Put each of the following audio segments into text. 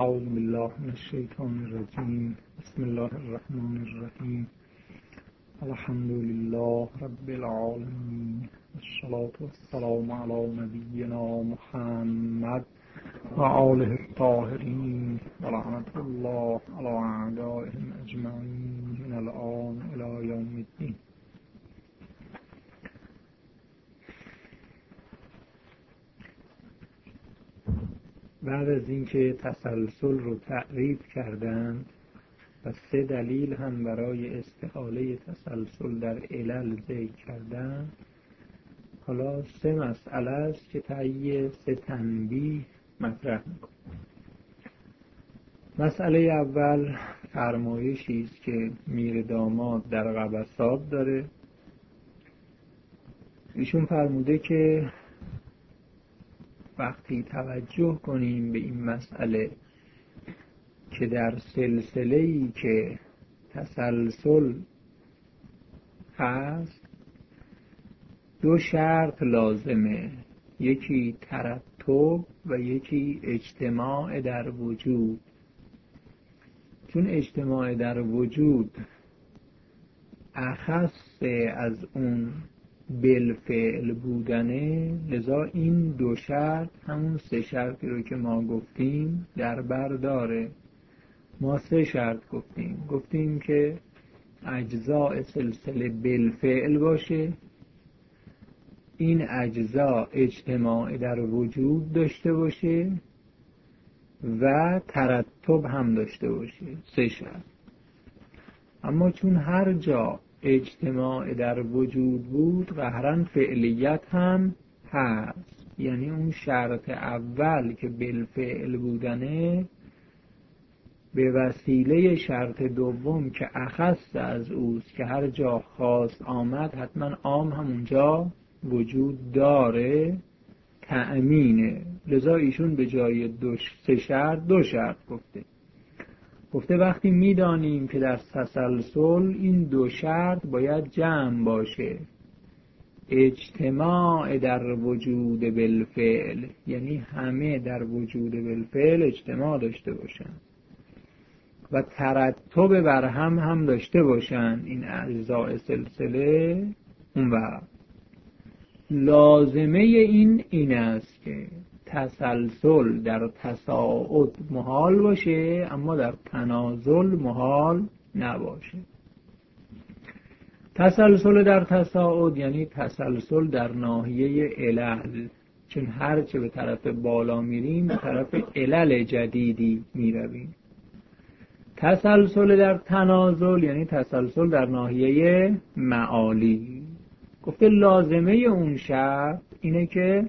اعوذ بالله من الشیطان الرجیم. بسم الله الرحمن الرحیم. الحمد لله رب العالمین، والصلاة والسلام علی نبینا محمد و آله الطاهرین و لعنة الله علی اعدائهم اجمعین من الآن الی یوم الدین. بعد از اینکه تسلسل رو تعریف کردند و 3 دلیل هم برای استحاله تسلسل در علل ذکر کردند، حالا 3 مسئله است که طی 3 تنبیه مطرح می‌کنه. مسئله اول فرمایشی است که میر داماد در قبسات داره. ایشون فرموده که وقتی توجه کنیم به این مسئله که در سلسله‌ای که تسلسل هست 2 شرط لازمه، یکی ترتب و یکی اجتماع در وجود. چون اجتماع در وجود اخص از اون بالفعل بودنه، لذا این 2 شرط همون 3 شرطی رو که ما گفتیم در بر داره. ما 3 شرط گفتیم که اجزاء سلسله بالفعل باشه، این اجزا اجتماع در وجود داشته باشه و ترتب هم داشته باشه. 3 شرط. اما چون هر جا اجتماع در وجود بود قهرن فعلیت هم هست، یعنی اون شرط اول که بالفعل بودنه به وسیله شرط دوم که اخص از اوست که هر جا خاص آمد حتما عام همونجا وجود داره، تأمینه. لذا ایشون به جای 3 شرط 2 شرط گفته وقتی میدانیم که در تسلسل این 2 شرط باید جمع باشه، اجتماع در وجود بالفعل، یعنی همه در وجود بالفعل اجتماع داشته باشن و ترتب بر هم داشته باشن این اجزاء سلسله، اون وقت لازمه این است که تسلسل در تصاعد محال باشه اما در تنازل محال نباشه. تسلسل در تصاعد یعنی تسلسل در ناحیه علل، چون هر چه به طرف بالا میریم به طرف علل جدیدی میرویم. تسلسل در تنازل یعنی تسلسل در ناحیه معالی. گفته لازمه اون شرط اینه که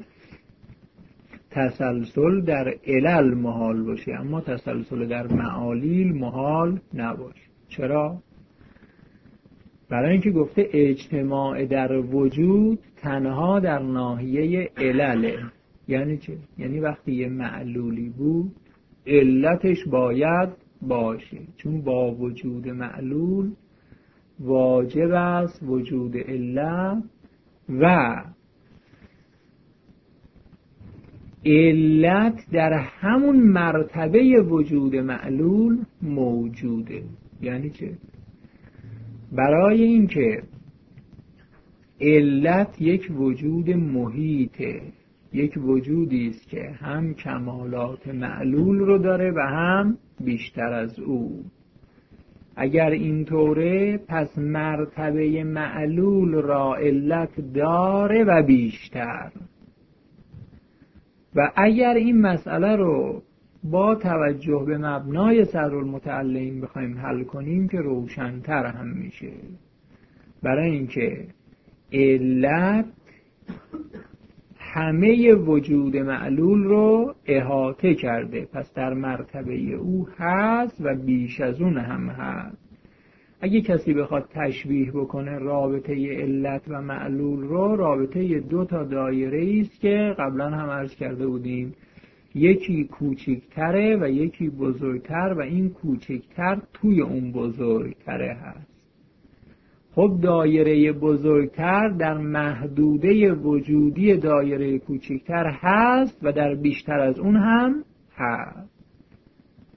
تسلسل در علل محال باشه اما تسلسل در معالیل محال نباشه. چرا؟ برای اینکه گفته اجتماع در وجود تنها در ناحیه علله. یعنی چه؟ یعنی وقتی یه معلولی بود علتش باید باشه، چون با وجود معلول واجب است وجود علت و علت در همون مرتبه وجود معلول موجوده. یعنی چه؟ برای اینکه علت یک وجود محیطه، یک وجودی است که هم کمالات معلول رو داره و هم بیشتر از او. اگر اینطوره پس مرتبه معلول را علت داره و بیشتر. و اگر این مسئله رو با توجه به مبنای صدرالمتعلین بخوایم حل کنیم که روشن‌تر هم میشه. برای اینکه علت همه وجود معلول رو احاطه کرده، پس در مرتبه او هست و بیش از اون هم هست. اگه کسی بخواد تشبیه بکنه رابطه علت و معلول رو، رابطه 2 تا دایره است که قبلا هم عرض کرده بودیم، یکی کوچکتره و یکی بزرگتر و این کوچکتر توی اون بزرگتره هست. خب دایره بزرگتر در محدوده وجودی دایره کوچکتر هست و در بیشتر از اون هم هست.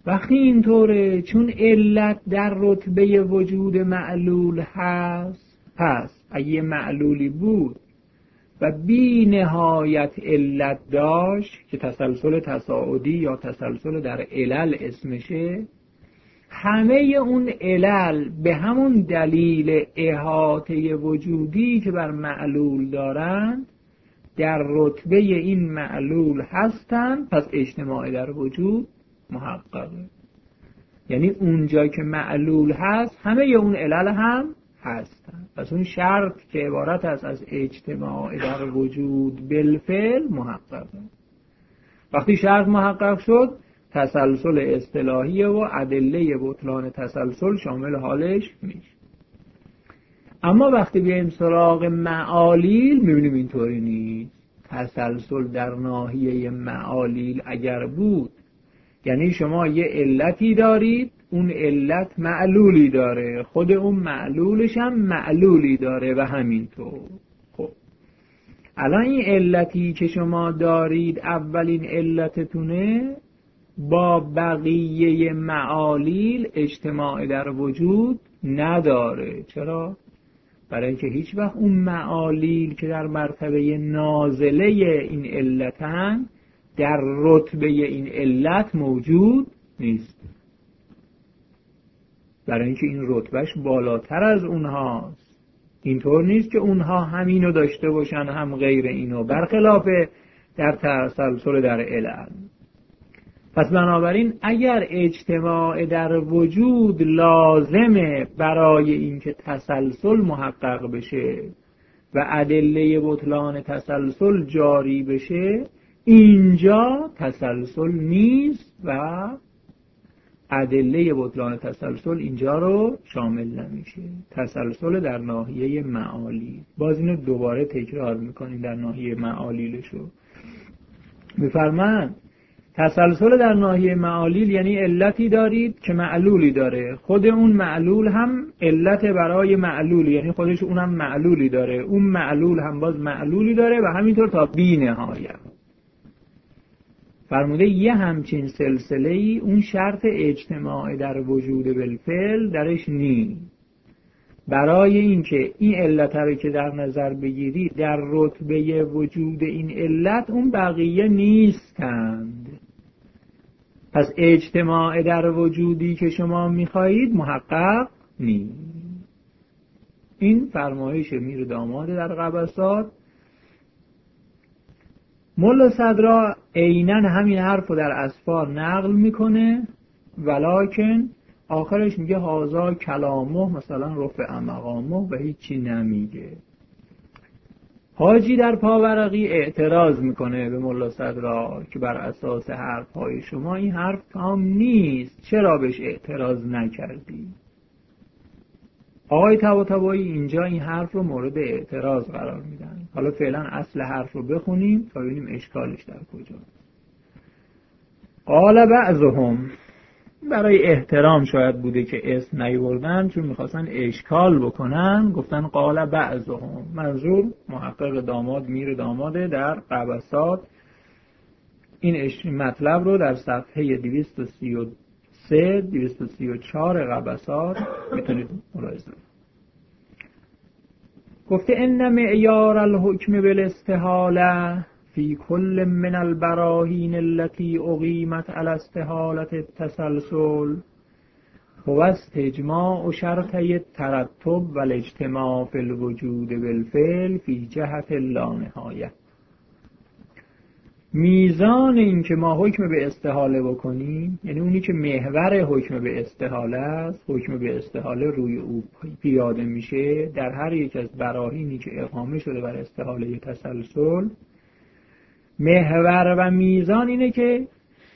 وقتی اینطوره، چون علت در رتبه وجود معلول هست، پس اگه معلولی بود و بی نهایت علت داشت که تسلسل تصاعدی یا تسلسل در علل اسمشه، همه اون علل به همون دلیل احاطه وجودی که بر معلول دارند در رتبه این معلول هستند، پس اجتماع در وجود محققه. یعنی اونجا که معلول هست همه اون علل هم هستند، پس اون شرط که عبارت است از اجتماع در وجود بالفعل محققه. وقتی شرط محقق شد، تسلسل اصطلاحی و ادله بطلان تسلسل شامل حالش میشه. اما وقتی بیایم سراغ معالیل میبینیم اینطوری نیست. تسلسل در ناحیه معالیل اگر بود، یعنی شما یه علتی دارید، اون علت معلولی داره، خود اون معلولش هم معلولی داره و همینطور. خب الان این علتی که شما دارید اولین علتتونه، با بقیه معالیل اجتماع در وجود نداره. چرا؟ برای اینکه هیچ وقت اون معالیل که در مرتبه نازله این علتن در رتبه این علت موجود نیست، برای اینکه این رتبهش بالاتر از اونهاست. اینطور نیست که اونها همینو داشته باشن هم غیر اینو، برخلاف در تسلسل در علل. پس بنابراین اگر اجتماع در وجود لازمه برای اینکه تسلسل محقق بشه و ادله بطلان تسلسل جاری بشه، اینجا تسلسل نیست و ادله بطلان تسلسل اینجا رو شامل نمیشه. تسلسل در ناحیه معالی، باز اینو دوباره تکرار میکنیم در ناحیه معالیلشو میفرمند. تسلسل در ناحیه معالیل یعنی علتی دارید که معلولی داره، خود اون معلول هم علت برای معلول، یعنی خودش اونم معلولی داره، اون معلول هم باز معلولی داره و همینطور تا بی نهایت. فرموده یه همچین سلسله‌ای اون شرط اجتماع در وجود بالفعل درش نیست. برای اینکه این علت رو که در نظر بگیری در رتبه وجود این علت اون بقیه نیستند، پس اجتماع در وجودی که شما میخواهید محقق نیست. این فرمایش میر داماد در قبسات. ملا صدرا عیناً همین حرف رو در اسفار نقل میکنه، ولکن آخرش میگه هازا کلامه مثلا رفع مقامه و هیچی نمیگه. حاجی در پاورقی اعتراض میکنه به ملا صدرا که بر اساس حرفهای شما این حرف تام نیست، چرا بهش اعتراض نکردی؟ آقای طباطبایی اینجا این حرف رو مورد اعتراض قرار میدن. حالا فعلا اصل حرف رو بخونیم تا ببینیم اشکالش در کجاست. قال بعضهم، برای احترام شاید بوده که اسم نیوردن، چون میخواستن اشکال بکنن گفتن قال بعضهم. منظور محقق داماد میر داماده در قبسات. این مطلب رو در صفحه 233 234 قبسات میتونید ملاحظه. گفته ان معیار الحکم بالاستحاله فی کل من البراهین التي اقیمت علی استحالة التسلسل هو استجماع شرطی الترتب و الاجتماع فی الوجود بالفعل فی جهت اللانهایه. میزان این که ما حکم به استحاله بکنیم، یعنی اونی که محور حکم به استحاله است، حکم به استحاله روی او پیاده میشه در هر یک از براهینی که اقامه شده بر استحاله تسلسل، محور و میزان اینه که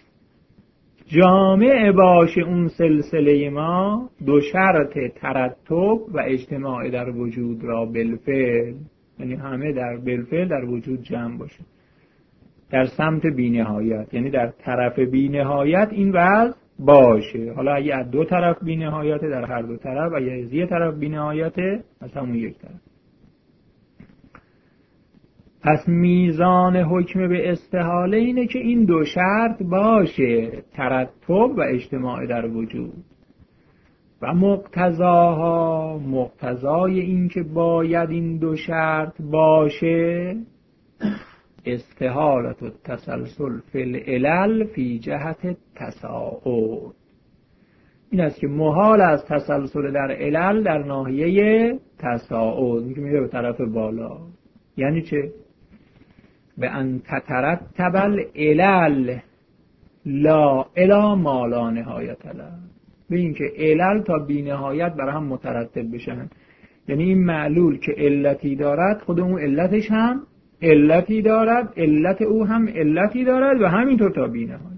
جامع باشه اون سلسله ما دو شرط ترتب و اجتماع در وجود را بالفعل، یعنی همه در بالفعل در وجود جمع باشه در سمت بی‌نهایت، یعنی در طرف بی‌نهایت این وضع باشه. حالا اگه از دو طرف بی‌نهایت در هر دو طرف، اگه از یه طرف بی‌نهایت از همون یک طرف. پس میزان حکم به استحاله اینه که این دو شرط باشه، ترتب و اجتماع در وجود. و مقتضاها، مقتضای این که باید این دو شرط باشه، استحالت التسلسل فی العلل فی جهت تصاعد. این است که محال از تسلسل در علل در ناحیه تصاعد، این که میره به طرف بالا. یعنی چه؟ به ان تترتب العلل لا الی ما لا نهایت له، به این که علل تا بی نهایت برای هم مترتب بشن. یعنی این معلول که علتی دارد، خود اون علتش هم علتی دارد، علت او هم علتی دارد و همینطور تا بی نهایت.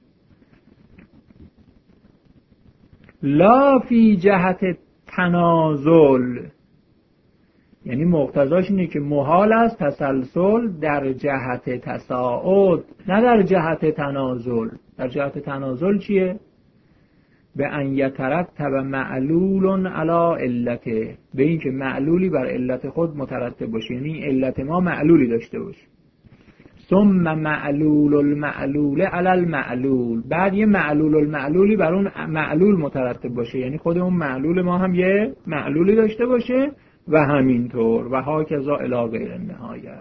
لا فی جهت تنازل، یعنی مقتضاش اینه که محال است تسلسل در جهت تصاعد، نه در جهت تنازل. در جهت تنازل چیه؟ به ان یترتب معلول علی علته، به این که معلولی بر علت خود مترتب باشه، یعنی علت ما معلولی داشته باشه. ثم معلول المعلول علی المعلول، بعد یه معلول المعلولی بر اون معلول مترتب باشه، یعنی خود اون معلول ما هم یه معلولی داشته باشه و همینطور و هاکذا الی غیر النهایه.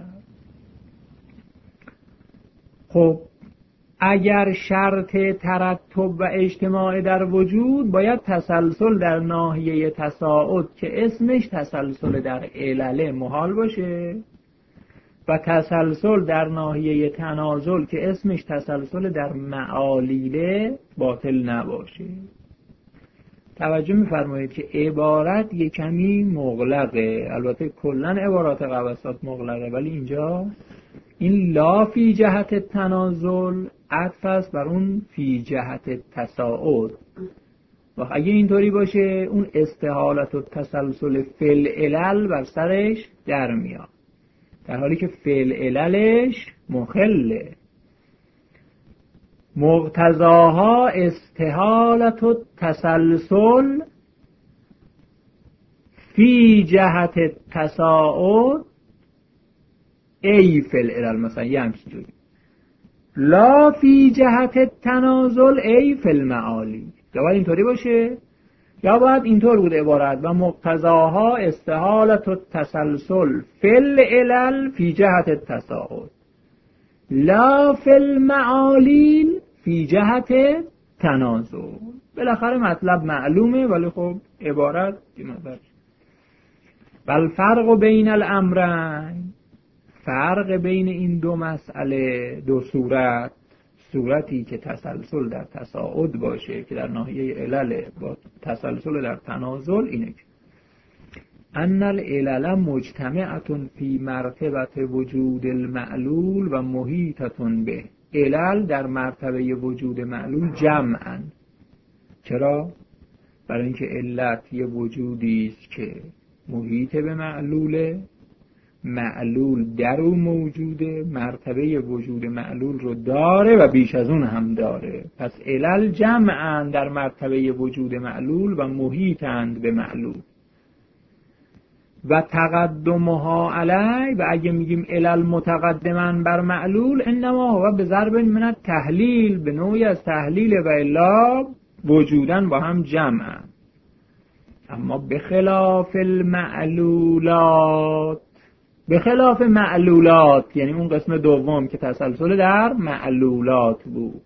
خب اگر شرط ترتب و اجتماع در وجود، باید تسلسل در ناحیه تصاعد که اسمش تسلسل در علل محال باشه و تسلسل در ناحیه تنازل که اسمش تسلسل در معالیله باطل نباشه. توجه می‌فرمایید که عبارت یک کمی مغلقه، البته کلاً عبارات قواسات مغلقه، ولی اینجا این لا فی جهت تنازل عطف است بر اون فی جهت تصاعد. و اگه اینطوری باشه اون استحالت و تسلسل فی العلل بر سرش در میاد، در حالی که فی العللش مخله. مقتضاها استحالت و تسلسل فی جهت تصاعد ای فی العلل، مثلا یه همچین جوری. لا فی جهت تنازل ای فی المعالی. یا باید اینطوری باشه یا باید اینطور بود عبارت: و مقتضاها استحالت و تسلسل فی العلل فی جهت تصاعد لا فی المعالیل فی جهت تنازل. بالاخره مطلب معلومه ولی خب عبارت دیمدر. بل فرق بین الامرین، فرق بین این دو مسئله، دو صورت، صورتی که تسلسل در تصاعد باشه که در ناحیه علل با تسلسل در تنازل، اینه که ان العلل مجتمعة فی مرتبه وجود المعلول و محیطة به. علل در مرتبه وجود معلول جمعاً. چرا؟ برای اینکه علت یه وجودی است که محیط به معلوله، معلول در او موجوده، مرتبه وجود معلول رو داره و بیش از اون هم داره. پس علل جمعاً در مرتبه وجود معلول و محیطند به معلول. و تقدمها علی، و اگه میگیم علل متقدمن بر معلول، انما هو به ضرب من التحلیل، به نوعی از تحلیل و الا وجودن با هم جمعن. اما بخلاف المعلولات، بخلاف معلولات یعنی اون قسم دوم که تسلسل در معلولات بود،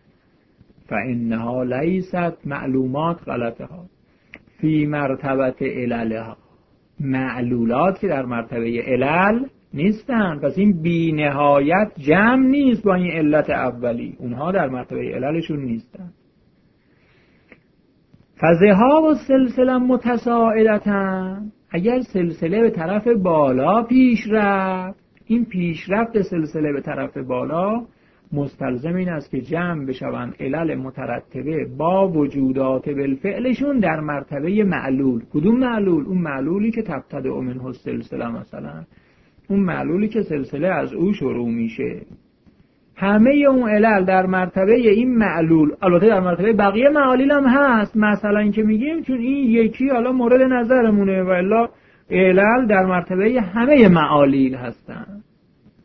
فانها لیست معلومات غلطها فی مرتبه عللها. معلولات که در مرتبه علل نیستن، پس این بی نهایت جمع نیست با این علت اولی، اونها در مرتبه عللشون نیستن. فذهاب السلسله متساعدتن، اگر سلسله به طرف بالا پیش رفت، این پیشرفت سلسله به طرف بالا مستلزم این است که جمع بشوند علل مترتبه با وجودات بالفعلشون در مرتبه معلول. کدوم معلول؟ اون معلولی که تبتدئ منه السلسله، مثلا اون معلولی که سلسله از او شروع میشه. همه اون علل در مرتبه این معلول، البته در مرتبه بقیه معالیل هم هست، مثلا این که میگیم چون این یکی حالا مورد نظرمونه و الا علل در مرتبه همه معالیل هستن.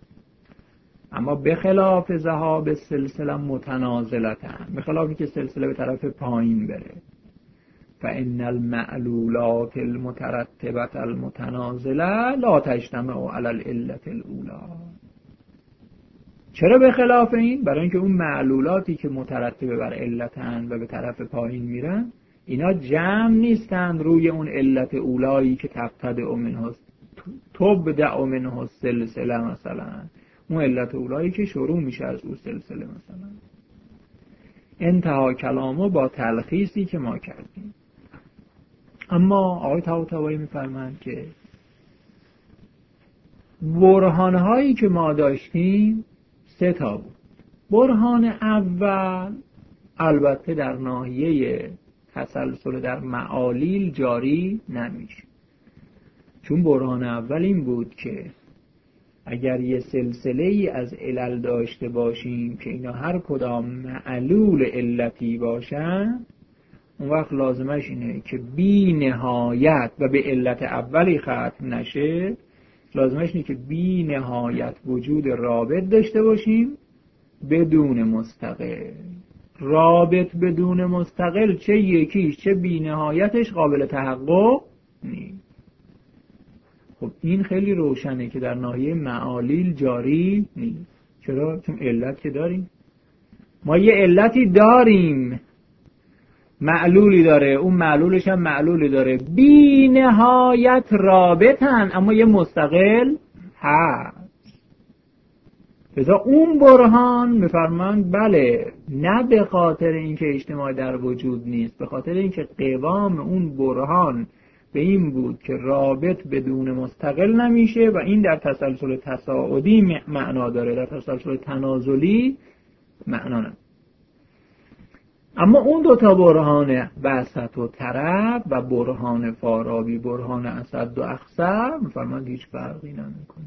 اما به خلاف ذهاب سلسله متنازلتن، به خلافی که سلسله به طرف پایین بره. فإن المعلولات المترتبة المتنازله لا تجتمع علی العلة الاولى. چرا به خلاف این؟ برای اینکه اون معلولاتی که مترتبه بر علتن و به طرف پایین میرن، اینا جمع نیستند روی اون علت اولایی که تبتدع منه تبدع منه سلسله، مثلا اون علت اولایی که شروع میشه از اون سلسله. مثلا انتها کلامو با تلخیصی که ما کردیم. اما آقای طباطبایی میفرمند که برهانهایی که ما داشتیم 3 تا بود. برهان اول البته در ناحیه تسلسل در معالیل جاری نمیشه، چون برهان اول این بود که اگر یه سلسله ای از علل داشته باشیم که اینا هر کدام معلول علتی باشن، اون وقت لازمش اینه که بی نهایت و به علت اولی ختم نشه، لازمش اینه که بی نهایت وجود رابط داشته باشیم بدون مستقل. رابط بدون مستقل چه یکیش چه بی نهایتش قابل تحقق نیست. خب این خیلی روشنه که در ناحیه معالیل جاری نیست. چرا؟ چون علت که داریم، ما یه علتی داریم، معلولی داره، اون معلولش هم معلولی داره، بی نهایت رابطن اما یه مستقل هست. لذا اون برهان میفرماند بله، نه به خاطر اینکه اجتماع در وجود نیست، به خاطر اینکه قوام اون برهان به این بود که رابط بدون مستقل نمیشه و این در تسلسل تصاعدی معنا داره، در تسلسل تنازلی معنا نداره. اما اون 2 تا برهان وسط و طرف و برهان فارابی، برهان اسد و اخصر، میفرماند هیچ فرقی نمیکنه.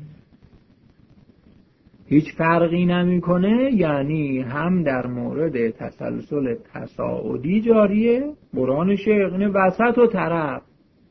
هیچ فرقی نمیکنه یعنی هم در مورد تسلسل تصاعدی جاریه، برهان شیخ وسط و طرف.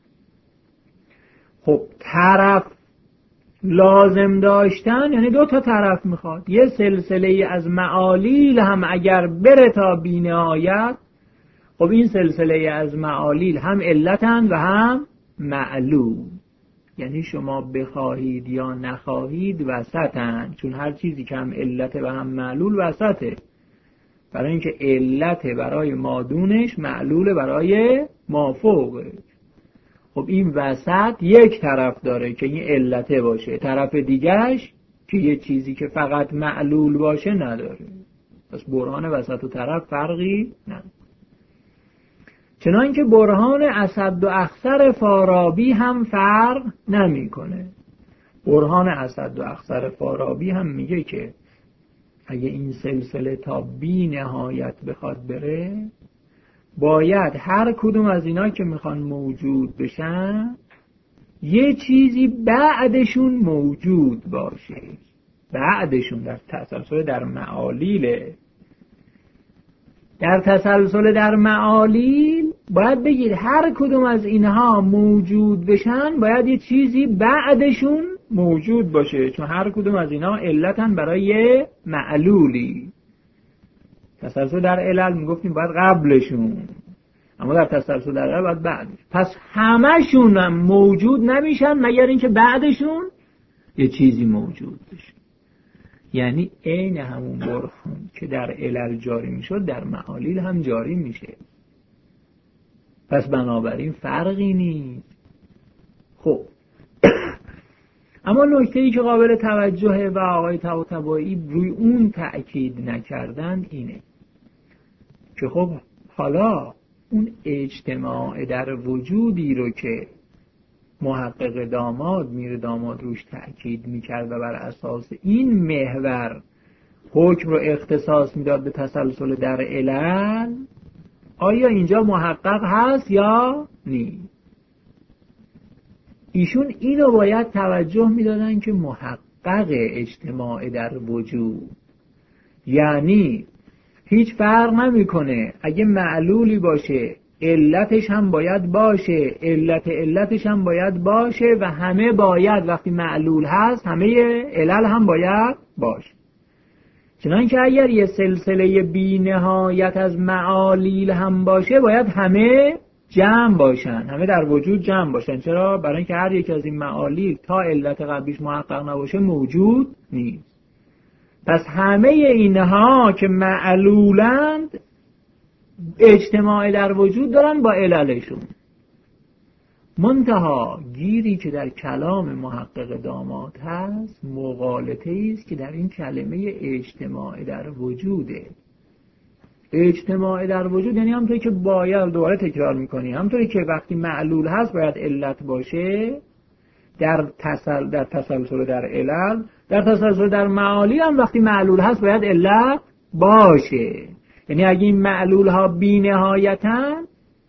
خب طرف لازم داشتن یعنی 2 تا طرف میخواد. یه سلسله از معالیل هم اگر بره تا بی‌نهایت، خب این سلسله از معالیل هم علتن و هم معلول، یعنی شما بخواهید یا نخواهید وسطن، چون هر چیزی که هم علت و هم معلول وسطه، برای اینکه علت برای مادونش، معلول برای مافوقش. خب این وسط یک طرف داره که این علته باشه، طرف دیگهش که یه چیزی که فقط معلول باشه نداره. پس برهان وسط و طرف فرقی نداره. چنانکه برهان اسد و اخصر فارابی هم فرق نمیکنه. برهان اسد و اخصر فارابی هم میگه که اگه این سلسله تا بی نهایت بخواد بره، باید هر کدوم از اینا که میخوان موجود بشن یه چیزی بعدشون موجود باشه. بعدشون در تسلسل در معالیله. در تسلسل در معالیل باید بگید هر کدوم از اینها موجود بشن باید یه چیزی بعدشون موجود باشه، چون هر کدوم از اینها علتن برای معلولی. تسلسل در علل میگفتیم باید قبلشون، اما در تسلسل در علل باید بعدش. پس همشون هم موجود نمیشن مگر اینکه بعدشون یه چیزی موجود بشه. یعنی عین همون برهان که در علل جاری میشد در معالیل هم جاری میشه. پس بنابراین فرقی نیست. خب اما نکته‌ای که قابل توجهه و آقای طباطبایی روی اون تأکید نکردن اینه که خب حالا اون اجتماع در وجودی رو که محقق داماد میر داماد روش تأکید میکرد و بر اساس این محور حکم رو اختصاص میداد به تسلسل در علل، آیا اینجا محقق هست یا نیست؟ ایشون اینو باید توجه میدادن که محقق اجتماع در وجود یعنی هیچ فرق نمیکنه اگه معلولی باشه علتش هم باید باشه، علتش هم باید باشه و همه باید وقتی معلول هست همه علل هم باید باشه. چنانکه اگر یه سلسله بی نهایت از معالیل هم باشه باید همه جمع باشن، همه در وجود جمع باشن. چرا؟ برای اینکه هر یک از این معالیل تا علت قبلیش محقق نباشه موجود نیست. پس همه اینها که معلولند اجتماع در وجود دارن با عللشون. منتها گیری که در کلام محقق داماد هست مغالطه است که در این کلمه اجتماع در وجوده. اجتماع در وجود یعنی همونطوری که باید، دوباره تکرار میکنی، همونطوری که وقتی معلول هست باید علت باشه در تسلسل در علل، در تسلسل در معالی هم وقتی معلول هست باید علت باشه. یعنی اگه این معلول ها بی نهایتن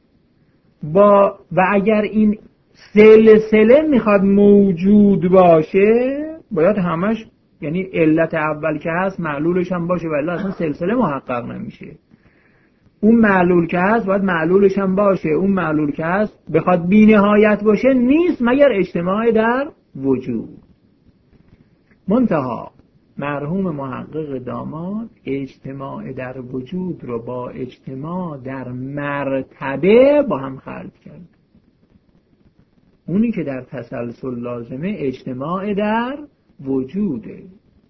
و اگر این سلسله میخواد موجود باشه باید همش، یعنی علت اول که هست معلولش هم باشه، ولی اصلا سلسله محقق نمیشه. اون معلول که هست باید معلولش هم باشه، اون معلول که هست بخواد بی نهایت باشه نیست مگر اجتماع در وجود. منتها مرحوم محقق داماد اجتماع در وجود رو با اجتماع در مرتبه با هم خلط کرد. اونی که در تسلسل لازمه اجتماع در وجوده.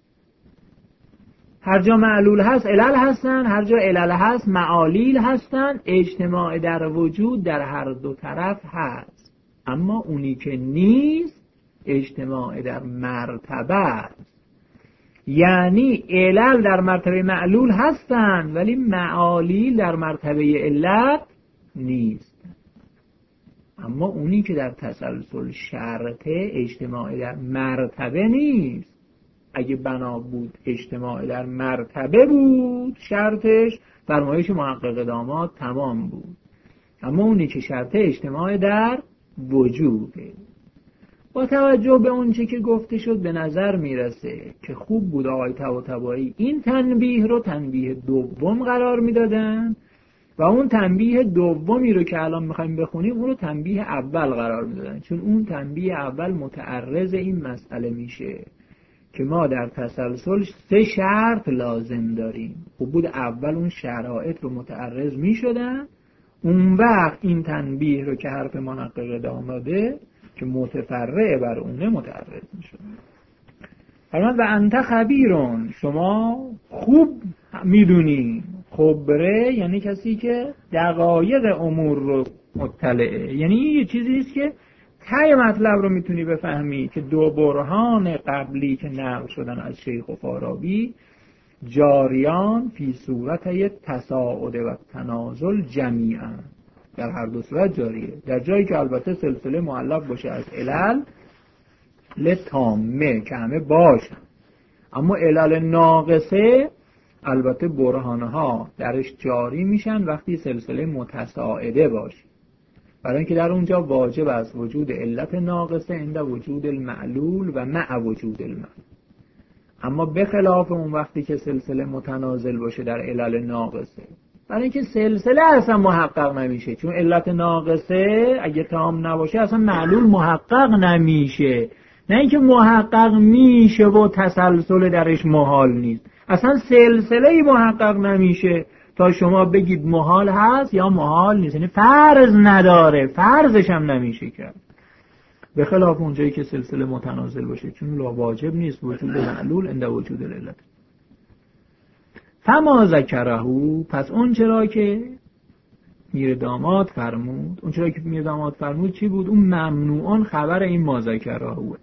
هر جا معلول هست علل هستن، هر جا علل هست معالیل هستن. اجتماع در وجود در هر دو طرف هست، اما اونی که نیست اجتماع در مرتبه است. یعنی علل در مرتبه معلول هستن ولی معالیل در مرتبه علت نیست. اما اونی که در تسلسل شرطه اجتماع در مرتبه نیست. اگه بنا بود اجتماع در مرتبه بود شرطش، فرمایش محقق داماد تمام بود. اما اونی که شرطه اجتماع در وجوده. با توجه به اون چه که گفته شد به نظر میرسه که خوب بود آقای طباطبایی این تنبیه رو تنبیه دوم قرار میدادن و اون تنبیه دومی رو که الان میخوایم بخونیم اون رو تنبیه اول قرار میدادن، چون اون تنبیه اول متعرض این مسئله میشه که ما در تسلسل 3 شرط لازم داریم. خوب بود اول اون شرایط رو متعرض میشدن، اون وقت این تنبیه رو که حرف محقق داماده که متفرع بر اونه متعرض میشد. فرمان و انت خبیرون، شما خوب میدونی. خبره یعنی کسی که دقایق امور رو مطلعه، یعنی یه چیزی است که ته مطلب رو میتونی بفهمی که 2 برهان قبلی که نقل شدن از شیخ و فارابی جاریان فی صورت تصاعد و تنازل جمیعا، در هر دو صورت جاریه. در جایی که البته سلسله معلق باشه از علل لتامه که همه باشن، اما علل ناقصه البته برهانها درش جاری میشن وقتی سلسله متصاعده باشه، برای اینکه در اونجا واجب از وجود علت ناقصه عند وجود المعلول و مع وجود المعلول. اما به خلاف اون وقتی که سلسله متنازل باشه در علل ناقصه، برای اینکه سلسله اصلا محقق نمیشه، چون علت ناقصه اگه تام نباشه اصلا معلول محقق نمیشه. نه اینکه محقق میشه و تسلسل درش محال نیست، اصلا سلسله محقق نمیشه تا شما بگید محال هست یا محال نیست، یعنی فرض نداره، فرضش هم نمیشه کرد. به خلاف اونجایی که سلسله متنازل باشه، چون واجب نیست وجود معلول عند وجود العلت. فما ذکرهو، پس اون چرا که میر داماد فرمود، اون چرا که میر داماد فرمود چی بود؟ اون ممنوعان خبر این ما ذکرهوه.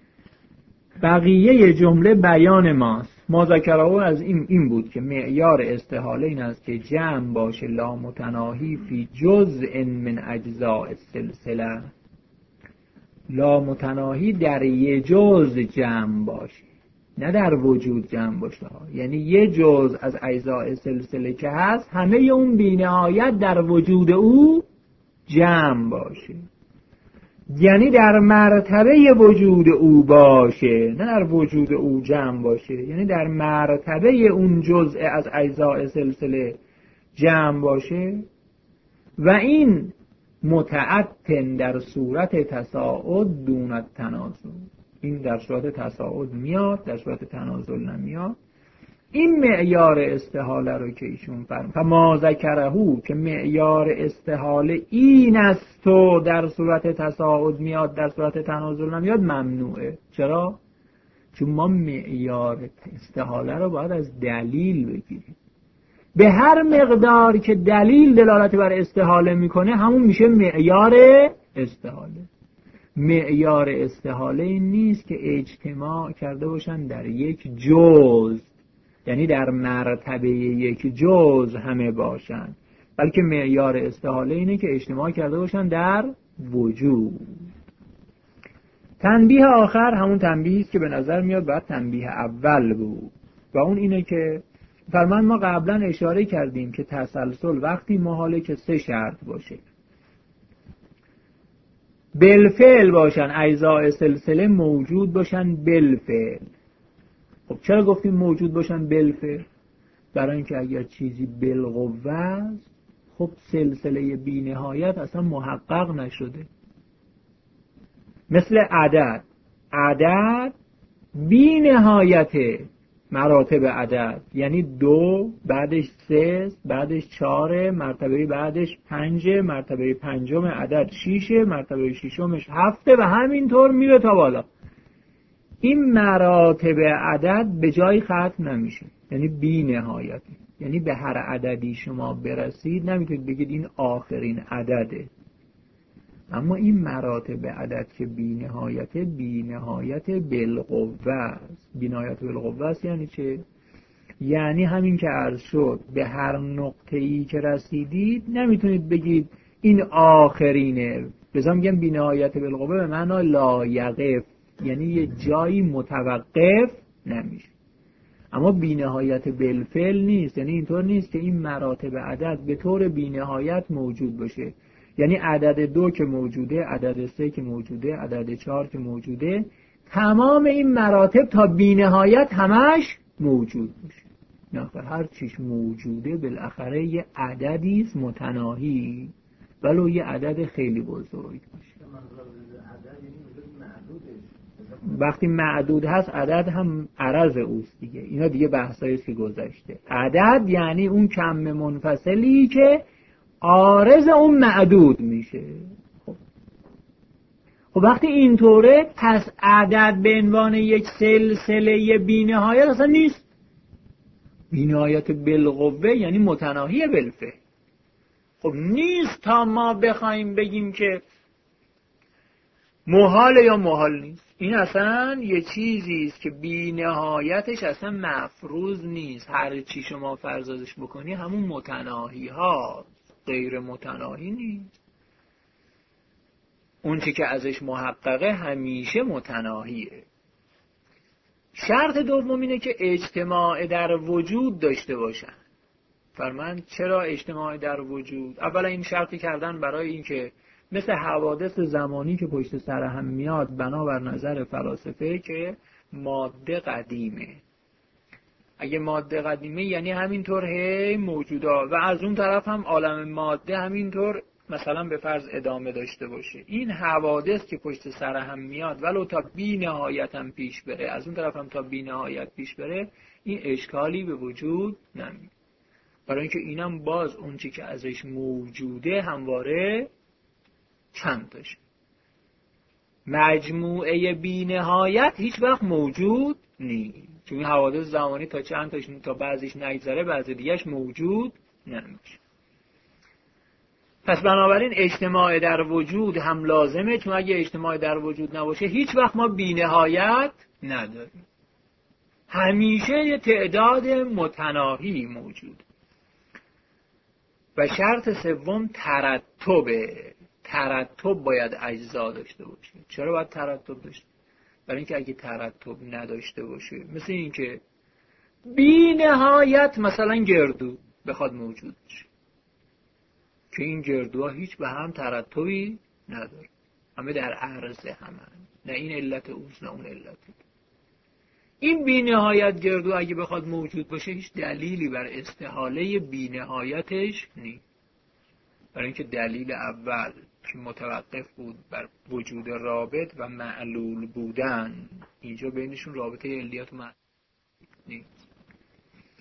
بقیه جمله بیان ماست. ما ذکرهو از این بود که معیار استحاله این است که جمع باشه لا متناهی فی جزء من اجزاء السلسله، لا متناهی در یه جزء جمع باشه، نه در وجود جمع باشه. یعنی یه جزء از اجزاء سلسله که هست همه اون بی‌نهایت در وجود او جمع باشه، یعنی در مرتبه وجود او باشه، نه در وجود او جمع باشه، یعنی در مرتبه اون جزء از اجزاء سلسله جمع باشه. و این متعتن در صورت تصاعد دون التنازل، این در صورت تصاعد میاد، در صورت تنازل نمیاد. این معیار استحاله رو که ایشون فرمود فما ذکرهو که معیار استحاله این است و در صورت تصاعد میاد در صورت تنازل نمیاد ممنوعه. چرا؟ چون ما معیار استحاله رو باید از دلیل بگیریم. به هر مقدار که دلیل دلالت بر استحاله میکنه همون میشه معیار استحاله. معیار استحاله این نیست که اجتماع کرده باشن در یک جزء، یعنی در مرتبه یک جزء همه باشن، بلکه معیار استحاله اینه که اجتماع کرده باشن در وجود. تنبیه آخر همون تنبیهی است که به نظر میاد باید تنبیه اول بود و اون اینه که فرمان ما قبلا اشاره کردیم که تسلسل وقتی محاله که 3 شرط باشه، بالفعل باشن، اجزاء سلسله موجود باشن بالفعل. خب چرا گفتیم موجود باشن بالفعل؟ برای اینکه اگر چیزی بالقوه است خب سلسله بی نهایت اصلا محقق نشده. مثل عدد بی نهایت مراتب عدد، یعنی 2 بعدش 3 بعدش 4 مرتبه بعدش 5 مرتبه پنجم عدد 6 مرتبه ششمش 7 و همینطور میره تا بالا. این مراتب عدد به جای ختم نمیشه، یعنی بی نهایت. یعنی به هر عددی شما برسید نمیتونید بگید این آخرین عدده. اما این مراتب عدد که بی نهایت بالقوه است. بی نهایت بالقوه است یعنی چه؟ یعنی همین که عرض شد به هر نقطه‌ای که رسیدید نمیتونید بگید این آخرینه. لذا میگم بی نهایت بالقوه به معنای لا یقف، یعنی یه جایی متوقف نمیشه. اما بی نهایت بالفعل نیست، یعنی اینطور نیست که این مراتب عدد به طور بی نهایت موجود باشه. یعنی عدد 2 که موجوده، عدد 3 که موجوده، عدد 4 که موجوده، تمام این مراتب تا بی نهایت همش موجود باشه. نه، هر چیش موجوده بالاخره یه عددی است متناهی، ولو یه عدد خیلی بزرگ باشه. وقتی معدود هست عدد هم عرض اوست دیگه. اینا دیگه بحثایی است که گذشته. عدد یعنی اون کم منفصلی که عارض اون معدود میشه. خب وقتی اینطوره پس عدد به عنوان یک سلسله بی‌نهایت اصلا نیست. بی‌نهایت بالقوه یعنی متناهی بالفعل. خب نیست تا ما بخوایم بگیم که محال یا محال نیست. این اصلا یه چیزی است که بی‌نهایتش اصلا مفروض نیست. هر چی شما فرضش بکنی همون متناهی ها، غیر متناهی نیست. اون چی که ازش محققه همیشه متناهیه. شرط دوم اینه که اجتماع در وجود داشته باشن. فرمان چرا اجتماع در وجود؟ اولا این شرطی کردن برای اینکه مثل حوادث زمانی که پشت سر هم میاد بنابر نظر فلاسفه که ماده قدیمه. اگه ماده قدیمه یعنی همینطور هی موجوده و از اون طرف هم عالم ماده همینطور مثلا به فرض ادامه داشته باشه. این حوادث که پشت سر هم میاد ولو تا بی نهایت هم پیش بره، از اون طرف هم تا بی نهایت پیش بره، این اشکالی به وجود نمیاد. برای اینکه اینم باز اون چی که ازش موجوده همواره چند تاشه. مجموعه بی نهایت هیچ وقت موجود نیست، چون حوادث زمانی تا چند تاش تا بعضیش نگذره بعضی دیگهش موجود نمیشه. پس بنابراین اجتماع در وجود هم لازمه، چون اگه اجتماع در وجود نباشه هیچ وقت ما بی نهایت نداریم. همیشه یه تعداد متناهی موجود. و شرط سوم ترتبه. ترتب باید اجزا داشته باشه. چرا باید ترتب داشته؟ برای اینکه اگه ترتب نداشته باشه مثل اینکه بی نهایت مثلا گردو بخواد موجود باشه که این گردوها هیچ به هم ترتبی نداره، همه در عرض همن، نه این علت اوست نه اون علت. این بی نهایت گردو اگه بخواد موجود باشه هیچ دلیلی بر استحاله بی نهایتش نیست. برای اینکه دلیل اول که متوقف بود بر وجود رابط و معلول بودن، اینجا بینشون رابطه علیت و معلول نیست.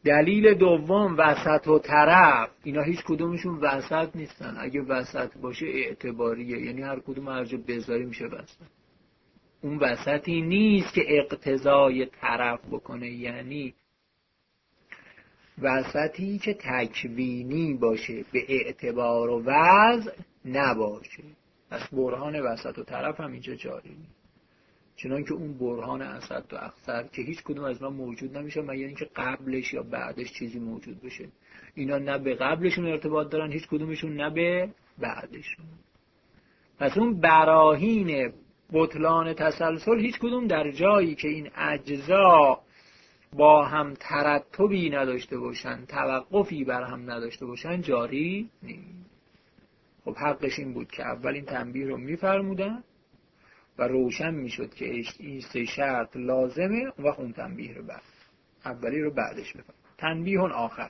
دلیل دوم وسط و طرف، اینا هیچ کدومشون وسط نیستن. اگه وسط باشه اعتباریه، یعنی هر کدوم هر جا بذاری میشه وسط. اون وسطی نیست که اقتضای طرف بکنه، یعنی وسطی که تکوینی باشه، به اعتبار و وضع نباشه. پس برهان وسط و طرف هم اینجا جاری نیست، چنانکه اون برهان اسد و اخسر که هیچ کدوم از ما موجود نمیشه مگر اینکه قبلش یا بعدش چیزی موجود بشه. اینا نه به قبلشون ارتباط دارن هیچ کدومشون، نه به بعدشون. پس اون براهین بطلان تسلسل هیچ کدوم در جایی که این اجزا با هم ترتبی نداشته باشن، توقفی بر هم نداشته باشن، جاری نیست. خب حقش این بود که اول این تنبیه رو میفرمودن و روشن میشد که این سه شرط لازمه، و اون تنبیه رو بعد اولی رو بعدش بفرمود. تنبیه آخر: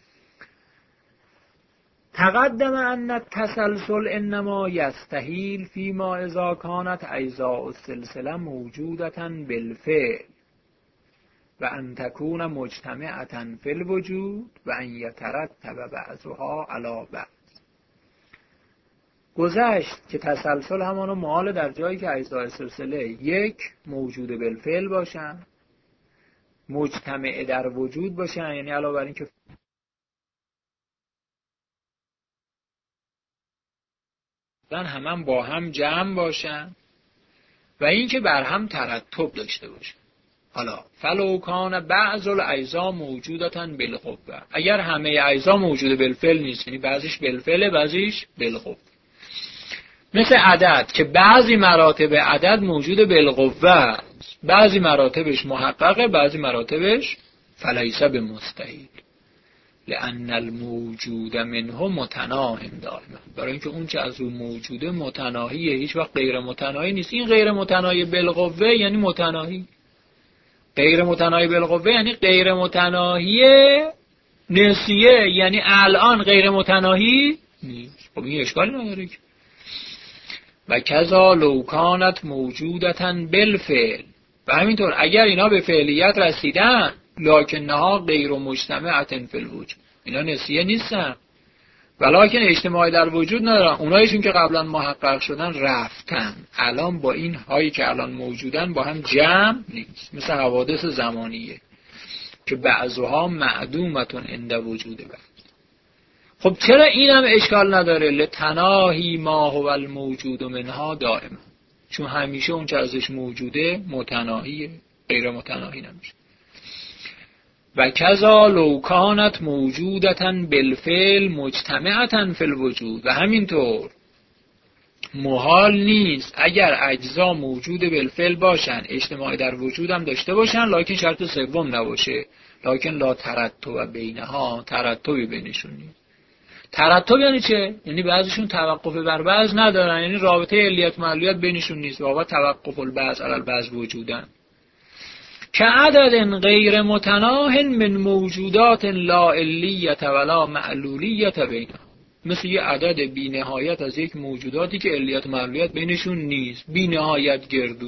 تقدم ان التسلسل انما یستحیل فیما اذا کانت اجزاء السلسله موجودة بالفعل و ان تكون مجتمعة فی الوجود و ان یترتب بعضها علی بعض. گذشت که تسلسل همانو محال در جایی که اجزاء سلسله یک موجود بالفعل باشن، مجتمع در وجود باشن، یعنی علاوه بر این که هم با هم جمع باشن و این که بر هم ترتب داشته باشن. حالا فلو کان بعض الاجزاء موجودة بالقوه، اگر همه اجزا موجود بالفعل نیست، یعنی بعضیش بالفعل بعضیش بالقوه، مثل عدد که بعضی مراتب عدد موجود بالقوه، بعضی مراتبش محققه، بعضی مراتبش فلیس بمستحیل، لأن الموجود منه متناهی دائما، برای اینکه اون چه از اون موجوده متناهیه، هیچ وقت غیر متناهی نیست. این غیر متناهی بالقوه یعنی متناهی، غیر متناهی بالقوه یعنی غیر متناهی نسیه، یعنی الان غیر متناهی نیست. خب این اشکالی نداره که. و کذا لو کانت موجودة بالفعل، و همینطور اگر اینا به فعلیت رسیدن لکنها غیر مجتمعة فی الوجود، اینا نسیه نیستن ولکن اجتماعی در وجود ندارن، اونایشون که قبلا محقق شدن رفتن، الان با این هایی که الان موجودن با هم جمع نیست، مثل حوادث زمانیه که بعضها معدومتون عند وجود بعض. خب چرا اینم اشکال نداره؟ لتناهی ما هو الموجود منها دائما، چون همیشه اون چه ازش موجوده متناهیه، غیر متناهی نمیشه. و کذا لو کانت موجودة بالفعل مجتمعة فی الوجود، و همینطور محال نیست اگر اجزا موجود بالفعل باشن، اجتماعی در وجود هم داشته باشن، لکن شرط سوم نباشه، لکن لا ترتب بینها، ترتبی بینشون نیست. ترتب یعنی چه؟ یعنی بعضیشون توقف بر بعض ندارن، یعنی رابطه علیت معلولیت بینشون نیست، و توقف البعض علی البعض وجودن. که عدد غیر متناه من موجودات لا علیت ولا معلولیت بینها، مثل یه عدد بی نهایت از یک موجوداتی که علیت معلولیت بینشون نیست، بی نهایت گردو.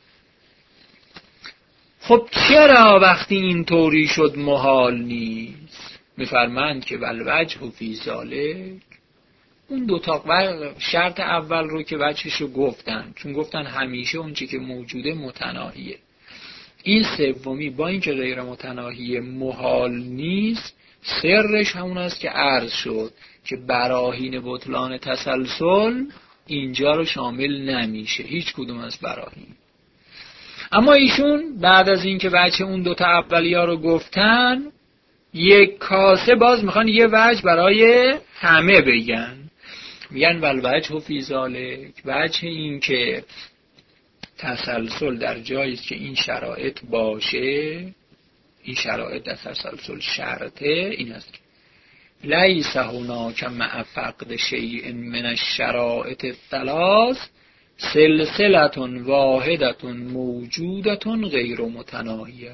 خب چرا وقتی این طوری شد محال نیست؟ میفرمند که والوجه فی ذالک، اون دوتا شرط اول رو که وجهش رو گفتن، چون گفتن همیشه اون چی که موجوده متناهیه، این سومی با این که غیر متناهی محال نیست، سرش همون است که عرض شد که براهین بطلان تسلسل اینجا رو شامل نمیشه، هیچ کدوم از براهین. اما ایشون بعد از این که وجه اون دوتا اولیا رو گفتن، یک کاسه باز میخوان یه وجه برای همه بگن، میگن والوجه فی ذالک، وجه این که تسلسل در جایی است که این شرایط باشه، این شرایط در تسلسل شرطه، این است که لیس هناک مع فقد شیء من الشرائط الثلاث سلسلة واحدة موجودة غیر متناهیه.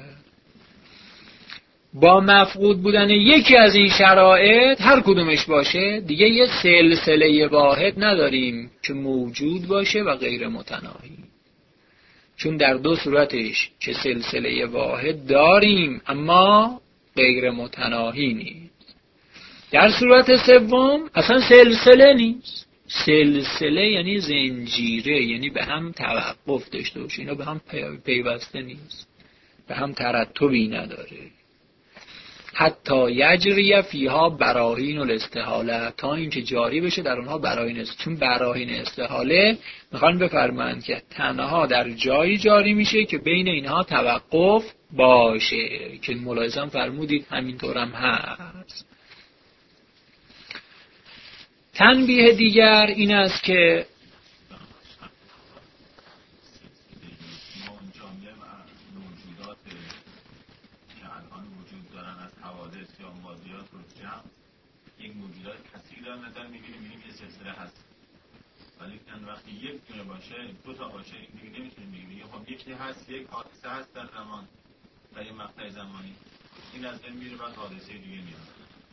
با مفقود بودن یکی از این شرایط هر کدومش باشه دیگه یه سلسله واحد نداریم که موجود باشه و غیر متناهی، چون در دو صورتش که سلسله واحد داریم اما غیر متناهی نیست. در صورت سوم اصلا سلسله نیست. سلسله یعنی زنجیره، یعنی به هم توقف داشته باشه، اینا به هم پیوسته نیست، به هم ترتبی نداره. حتی یجری فیها براهین الاستحاله، تا اینکه جاری بشه در اونها براهین است. چون براهین استحاله میخوان بفرمایند که تنها در جایی جاری میشه که بین اینها توقف باشه، که ملاحظه فرمودید همینطورم هست. تنبیه دیگر این است که ولی وقتی یک دونه باشه، دو تا باشه، دیگه نمیتونیم بگیم خب یکی هست، یک حادثه هست در زمان، در یه مقطع زمانی، این از این میره بعد حادثه دیگه میاد.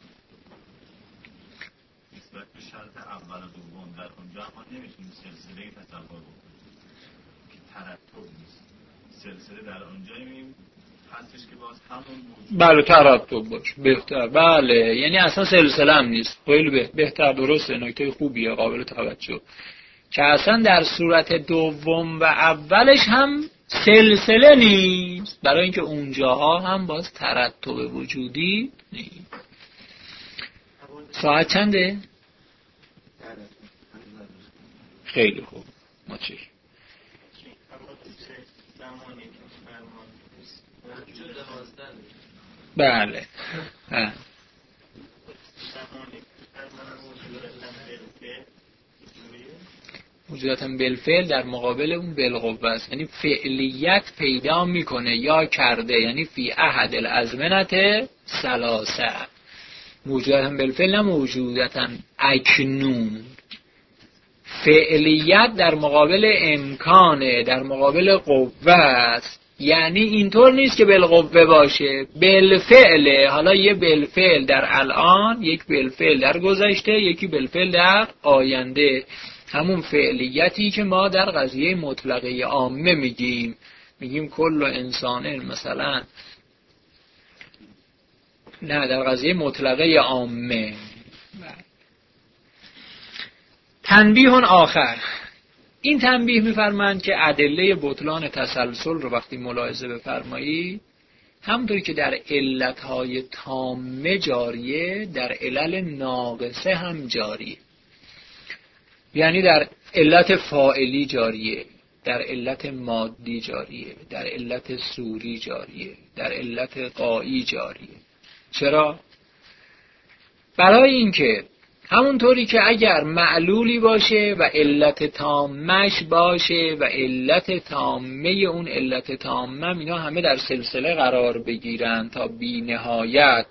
نسبت به شرط اول و دوم در اونجا ما نمیتونیم سلسله تصور بکنیم که ترتب نیست. سلسله در اونجا میبینیم هستش که باز همون موجود. بله ترتب باشه بهتر. بله یعنی اصلا سلسله هم نیست. خیلی بهتر، درسته، نکته خوبیه، قابل توجه، که اصلا در صورت دوم و اولش هم سلسله نیست، برای اینکه اونجاها هم باز ترتب وجودی نیست. ساعت چنده؟ خیلی خوب، متشکرم. بله موجودات بالفعل در مقابل اون بالقوه است، یعنی فعلیت پیدا میکنه یا کرده، یعنی فی احد الازمنه ثلاثه. موجودات بالفعل نه موجودات اکنون. فعلیت در مقابل امکانه، در مقابل قوه است، یعنی اینطور نیست که بالقوه باشه، بالفعله. حالا یه بالفعل در الان، یک بالفعل در گذشته، یکی بالفعل در آینده. همون فعلیتی که ما در قضیه مطلقه عامه میگیم کل انسان مثلا، نه در قضیه مطلقه عامه. تنبیه آخر، این تنبیه میفرمایند که ادله بطلان تسلسل رو وقتی ملاحظه بفرمایید، همونطوری که در علتهای تامه جاریه، در علل ناقصه هم جاریه. یعنی در علت فاعلی جاریه، در علت مادی جاریه، در علت صوری جاریه، در علت غایی جاریه. چرا؟ برای اینکه همونطوری که اگر معلولی باشه و علت تامش باشه و علت تامه اون علت تامه، اینا همه در سلسله قرار بگیرن تا بی نهایت،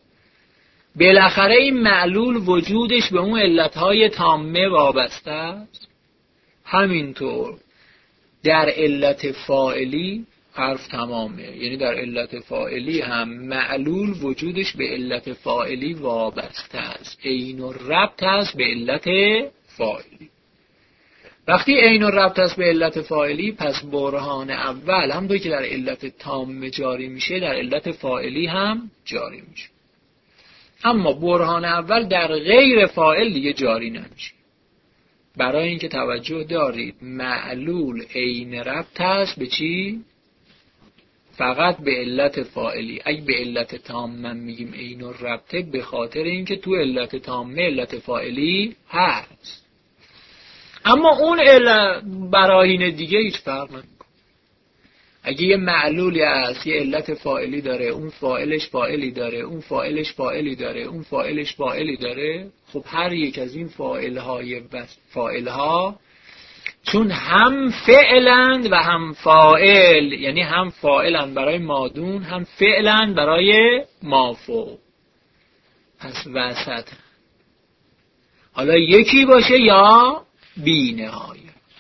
بالاخره این معلول وجودش به اون علتهای تامه وابسته است. همینطور در علت فاعلی حرف تمامه، یعنی در علت فاعلی هم معلول وجودش به علت فاعلی وابسته است، عین الربط است به علت فاعلی. وقتی عین الربط است به علت فاعلی، پس برهان اول همونطور که در علت تامه جاری میشه، در علت فاعلی هم جاری میشه. اما برهان اول در غیر فاعل دیگه جاری نمیشه. برای اینکه توجه دارید معلول عین ربط است به چی؟ فقط به علت فاعلی. اگه به علت تامه میگیم عین الربطه، به خاطر اینکه تو علت تامه علت فاعلی هست. اما اون براهین دیگه هیچ فرق نمیکنه. اگه یه معلولی هست، یه علت فاعلی داره، اون فاعلش فاعلی داره، اون فاعلش فاعلی داره، اون فاعلش فاعلی داره، خب هر یک از این فاعلها چون هم فعلند و هم فاعل، یعنی هم فاعلند برای مادون، هم فعلند برای مافوق، پس وسط. حالا یکی باشه یا بی نهایت.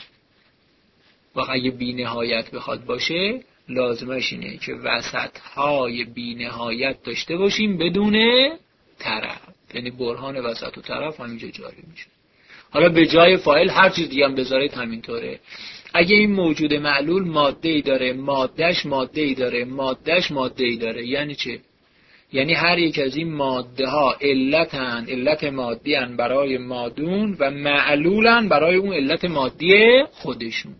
و اگه بی نهایت بخواد باشه، لازمش اینه که وسطهای بی نهایت داشته باشیم بدون طرف، یعنی برهان وسط و طرف همینجا جاری میشه. حالا به جای فاعل هر چیز دیگه هم بذارید همینطوره. اگه این موجود معلول ماده ای داره، مادهش ماده ای داره، مادهش ماده ای داره، یعنی چه؟ یعنی هر یک از این ماده ها علتن، علت مادی ان برای مادون و معلولن برای اون علت مادی خودشون.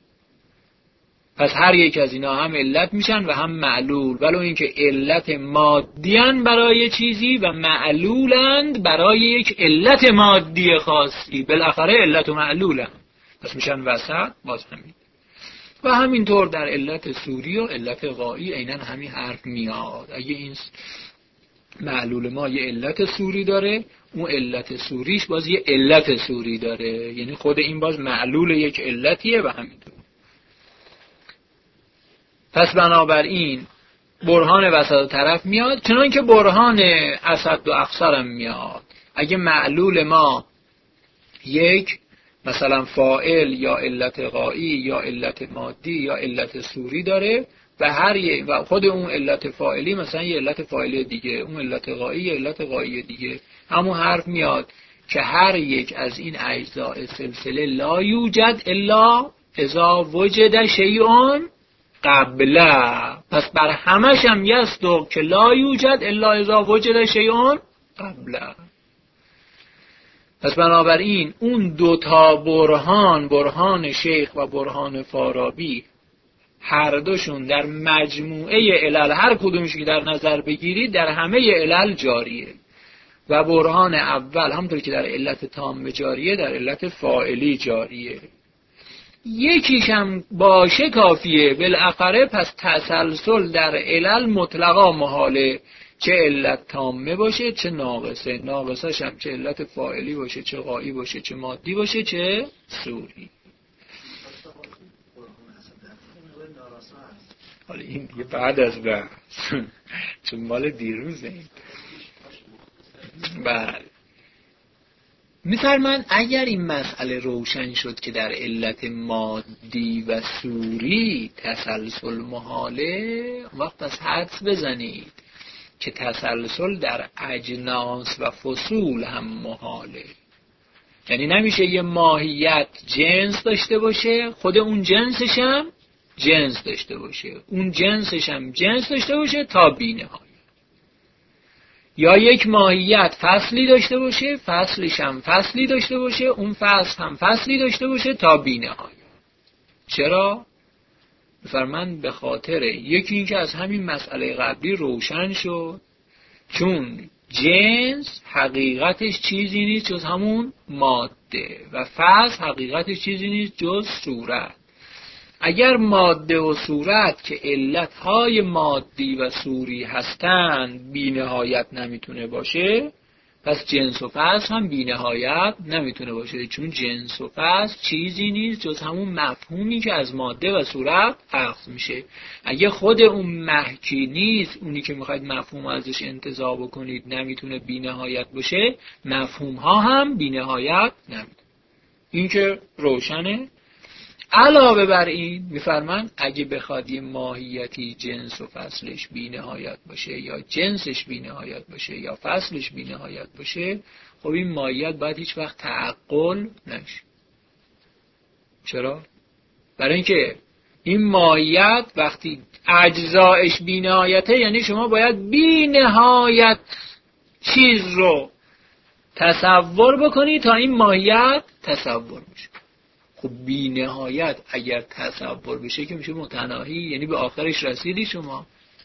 پس هر یک از اینا هم علت میشن و هم معلول، ولو اینکه علت مادی ان برای چیزی و معلولند برای یک علت مادی خاصی، بالاخره علت و معلولن، پس میشن وسط. باز همین و همینطور در علت صوری و علت غایی عیناً همین حرف میاد. اگه این معلول ما یه علت صوری داره، اون علت صوریش باز یه علت صوری داره، یعنی خود این باز معلول یک علتیه و همینطور. پس بنابراین برهان وسط طرف میاد، چنان که برهان اسد و اخصر هم میاد. اگه معلول ما یک مثلا فاعل یا علت غایی یا علت مادی یا علت صوری داره و خود اون علت فاعلی مثلا یه علت فاعلی دیگه، اون علت غایی یه علت غایی دیگه، همون حرف میاد که هر یک از این اجزاء سلسله لا یوجد الا اذا وجد شیء قبله. پس بر همش هم یصدق که لا یوجد الا اذا وجد شیء قبله. پس بنابراین اون دوتا برهان شیخ و برهان فارابی، هر دوشون در مجموعه علل هر کدومش که در نظر بگیرید در همه علل جاریه و برهان اول همونطور که در علت تام جاریه در علت فاعلی جاریه. یکیش هم باشه کافیه بالاخره. پس تسلسل در علل مطلقا محاله، چه علت تامه باشه چه ناقصه، ناقصش هم چه علت فاعلی باشه چه غایی باشه چه مادی باشه چه صوری. حالا این دیگه بعد از بحث چون مال دیروزه این. بله میفرمان اگر این مسئله روشن شد که در علت مادی و صوری تسلسل محاله، وقت از حدس بزنید که تسلسل در اجناس و فصول هم محاله. یعنی نمیشه یه ماهیت جنس داشته باشه، خود اون جنسش هم جنس داشته باشه، اون جنسش هم جنس داشته باشه تا بی‌نهایت. یا یک ماهیت فصلی داشته باشه، فصلش هم فصلی داشته باشه، اون فصل هم فصلی داشته باشه تا بی‌نهایت. چرا؟ بفرمایند به خاطر یکی این که از همین مسئله قبلی روشن شد، چون جنس حقیقتش چیزی نیست جز همون ماده و فصل حقیقتش چیزی نیست جز صورت. اگر ماده و صورت که علتهای مادی و صوری هستند بی نهایت نمیتونه باشه، پس جنس و فصل هم بی نهایت نمیتونه باشه، چون جنس و فصل چیزی نیست جز همون مفهومی که از ماده و صورت اخذ میشه. اگه خود اون محکی نیست، اونی که میخواید مفهوم ازش انتزاع بکنید نمیتونه بی نهایت باشه، مفهوم ها هم بی نهایت نمیتونه. این که روشنه. علاوه بر این میفرمان اگه بخواد یه ماهیتی جنس و فصلش بی نهایت باشه یا جنسش بی نهایت باشه یا فصلش بی نهایت باشه، خب این ماهیت باید هیچ وقت تعقل نشه. چرا؟ برای اینکه این ماهیت وقتی اجزایش بی نهایته، یعنی شما باید بی نهایت چیز رو تصور بکنی تا این ماهیت تصور بشه. خب بی نهایت اگر تصور بشه که میشه متناهی، یعنی به آخرش رسیدی شما.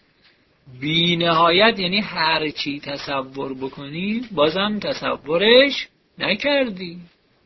بی نهایت یعنی هر چی تصور بکنی بازم تصورش نکردی.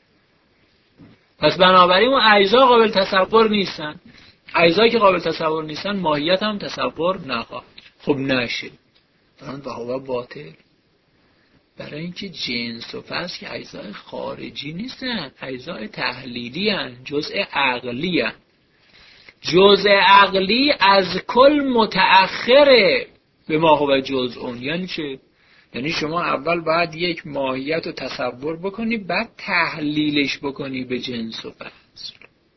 پس بنابراین اون اجزا قابل تصور نیستن. اجزایی که قابل تصور نیستن ماهیت هم تصور نخواهد. خب نشه برای بهوا باطل. برای اینکه جنس و فصل که اجزای خارجی نیستن، اجزای تحلیلی هن، جزء عقلی هن. جزء عقلی از کل متأخره به ما هو جزء. یعنی چه؟ یعنی شما اول باید یک ماهیت رو تصور بکنی، بعد تحلیلش بکنی به جنس و فصل.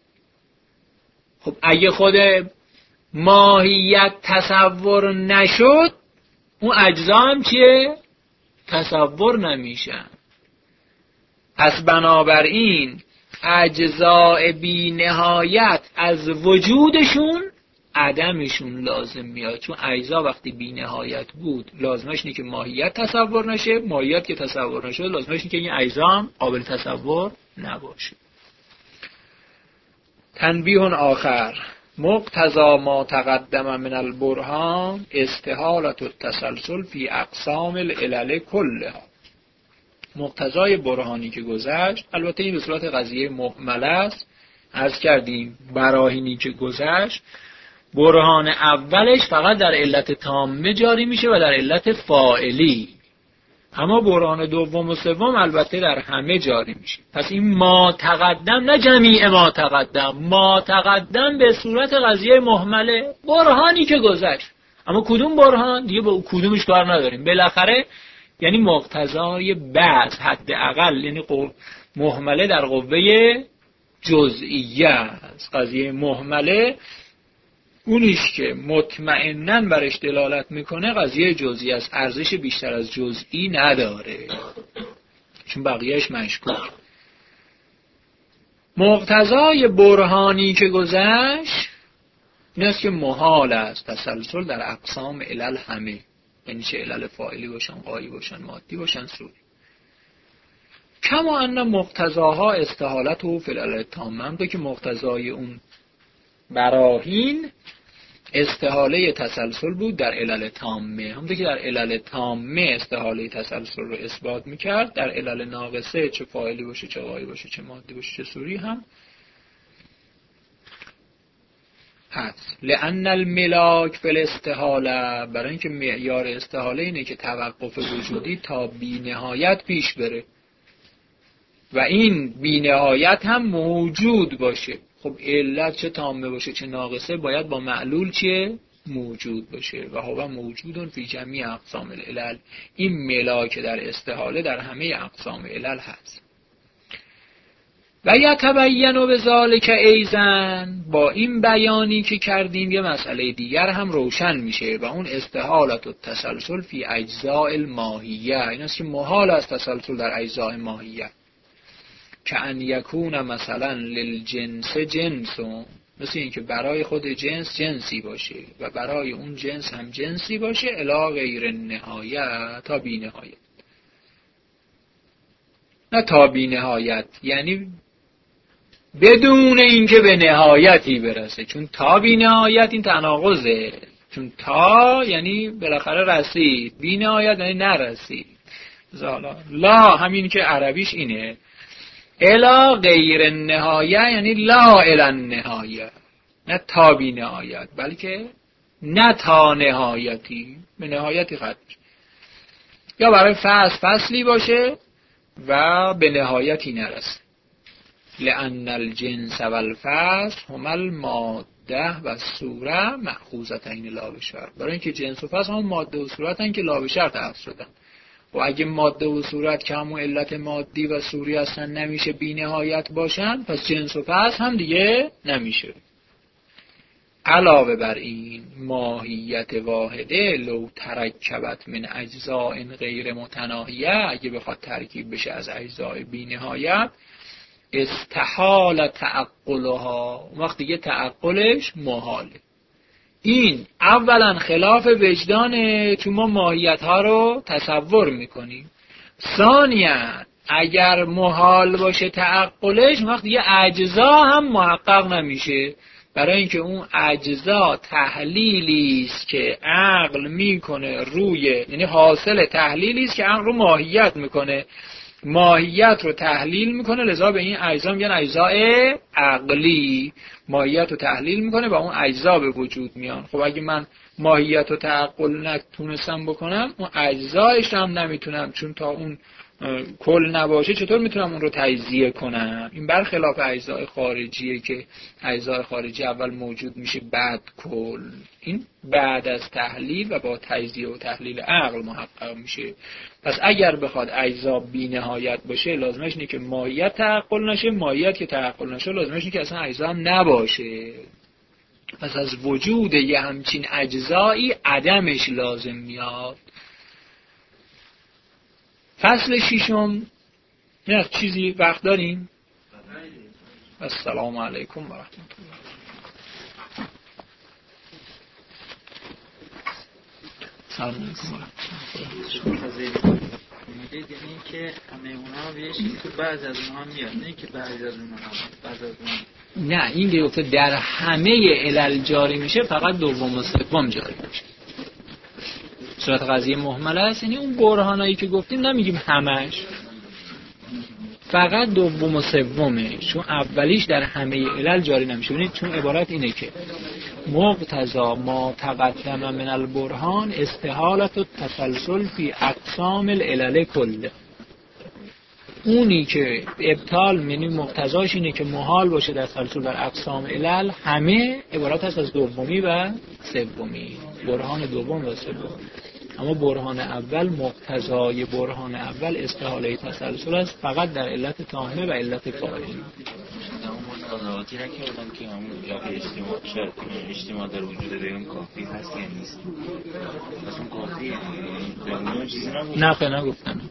خب اگه خود ماهیت تصور نشد، اون اجزا هم چیه؟ تصور نمیشن. پس بنابراین اجزاء بی نهایت از وجودشون عدمشون لازم میاد، چون اجزا وقتی بی نهایت بود لازمش اینه که ماهیت تصور نشه، ماهیت که تصور نشه لازمش اینه که این اجزا هم قابل تصور نباشه. تنبیه آخر: مقتضا ما تقدم من البرهان استحالة التسلسل فی اقسام العلل کلها. مقتضای برهانی که گذشت، البته این به صورت قضیه محمله است، عرض کردیم براهینی که گذشت برهان اولش فقط در علت تامه جاری میشه و در علت فاعلی، اما برهان دوم و سوم البته در همه جاری میشه. پس این ما تقدم نه جمیع ما تقدم، ما تقدم به صورت قضیه محمله، برهانی که گذشت. اما کدوم برهان دیگه با کدومش کار نداریم، بالاخره یعنی مقتضای بعض حداقل، یعنی محمله در قوه جزئیه است. قضیه محمله اونیش که مطمئناً برش دلالت میکنه قضیه جزئی است، ارزش بیشتر از جزئی نداره، چون بقیهش مشکوک. مقتضای برهانی که گذشت این است که محال است تسلسل در اقسام علل همه، یعنی چه علل فاعلی باشن، غایی باشن، مادی باشن، سوری. کما ان مقتضاها استحالت و فی العلل تامه، هم که مقتضای اون براهین استحاله تسلسل بود در علل تامه، همونطور که در علل تامه استحاله تسلسل رو اثبات میکرد، در علل ناقصه چه فاعلی باشه، چه غایی باشه، چه مادی باشه، چه سوری هم هست. لأن الملاک فی الاستحاله، برای اینکه معیار استحاله اینه که توقف وجودی تا بی نهایت پیش بره و این بی نهایت هم موجود باشه. خب علت چه تامه باشه چه ناقصه باید با معلول چه موجود باشه و هو موجودون فی جمیع اقسام العلل. این ملاک در استحاله در همه اقسام علل هست. و یتبین بذالک ایضا، با این بیانی که کردیم یه مسئله دیگر هم روشن میشه و اون استحالت التسلسل فی اجزاء الماهیه، این است که محال است تسلسل در اجزاء ماهیه، که ان یکون مثلا للجنس جنسون، مثل این که برای خود جنس جنسی باشه و برای اون جنس هم جنسی باشه، الی غیر نهایت، تا بی نهایت. نه تا بی نهایت یعنی بدون اینکه به نهایتی برسه، چون تا بی نهایت این تناقضه، چون تا یعنی بالاخره رسید، بی نهایت یعنی نرسید. لا همین که عربیش اینه، الا غیر نهایه یعنی لا الی نهایه، نه تا بی نهایت بلکه نه تا نهایتی، به نهایتی ختم، یا برای فصلی باشه و به نهایتی نرسه. لأن الجنس والفصل هما الماده و صوره مأخوذتین لا بشر، برای اینکه جنس و فصل هم ماده و صورتن که لا بشر تأخذ شدن و اگه ماده و صورت که همون علت مادی و صوری هستن نمیشه بی نهایت باشن، پس جنس و فصل هم دیگه نمیشه. علاوه بر این ماهیت واحده لو ترکبت من اجزاء غیر متناهیه، اگه بخواد ترکیب بشه از اجزاء بی نهایت، استحال تعقلها، وقتی دیگه تعقلش محاله. این اولا خلاف وجدانه، چون ما ماهیت ها رو تصور میکنیم. ثانیا اگر محال باشه تعقلش، وقتی دیگه اجزا هم محقق نمیشه، برای اینکه اون اجزا تحلیلی است که عقل میکنه روی، یعنی حاصل تحلیلی است که عقل رو ماهیت میکنه، ماهیت رو تحلیل میکنه، لذا به این اجزا میگن اجزاء عقلی، ماهیت رو تحلیل میکنه و اون اجزا به وجود میان. خب اگه من ماهیت رو تعقل نتونستم بکنم، اون اجزایش هم نمیتونم، چون تا اون کل نباشه چطور میتونم اون رو تجزیه کنم؟ این برخلاف اجزای خارجیه که اجزای خارجی اول موجود میشه بعد کل، این بعد از تحلیل و با تجزیه و تحلیل عقل محقق میشه. پس اگر بخواد اجزا بی نهایت باشه لازمش اینه که ماهیت تعقل نشه، ماهیت که تعقل نشه لازمش اینه که اصلا اجزا هم نباشه. پس از وجود یه همچین اجزایی عدمش لازم میاد. فصل ششم، نه چیزی وقت داریم؟ السلام علیکم و رحمت الله. سلام علیکم. میگه یعنی که همه اونها بهش تو بعضی از اونها میاد، نه که بعضی از اونها بعضی از اونها. نه این گفته در همه علل جاری میشه، فقط دوم و سوم جاری میشه. صورت قضیه مهمله است، یعنی اون برهانایی که گفتیم نمیگیم همش، فقط دوم و سومه، چون اولیش در همه علل جاری نمیشه. ببینید چون عبارت اینه که مقتضا ما تقدم من البرهان استحالت التسلسل فی اقسام العلل کله. اونی که ابطال یعنی مقتضاش اینه که محال باشه در تسلسل بر اقسام علل، همه عبارت است از دومی و سومی، برهان دوم و سوم. اما برهان اول، مقتضای برهان اول استحاله تسلسل است فقط در علت تامه و علت فاعل. اون متضادی را که بودم که همون جای اجتماع در وجود دیگه کافی هست یا نیست، پس اون کافیه اون چیزی نبود. نه خیلی نگفتم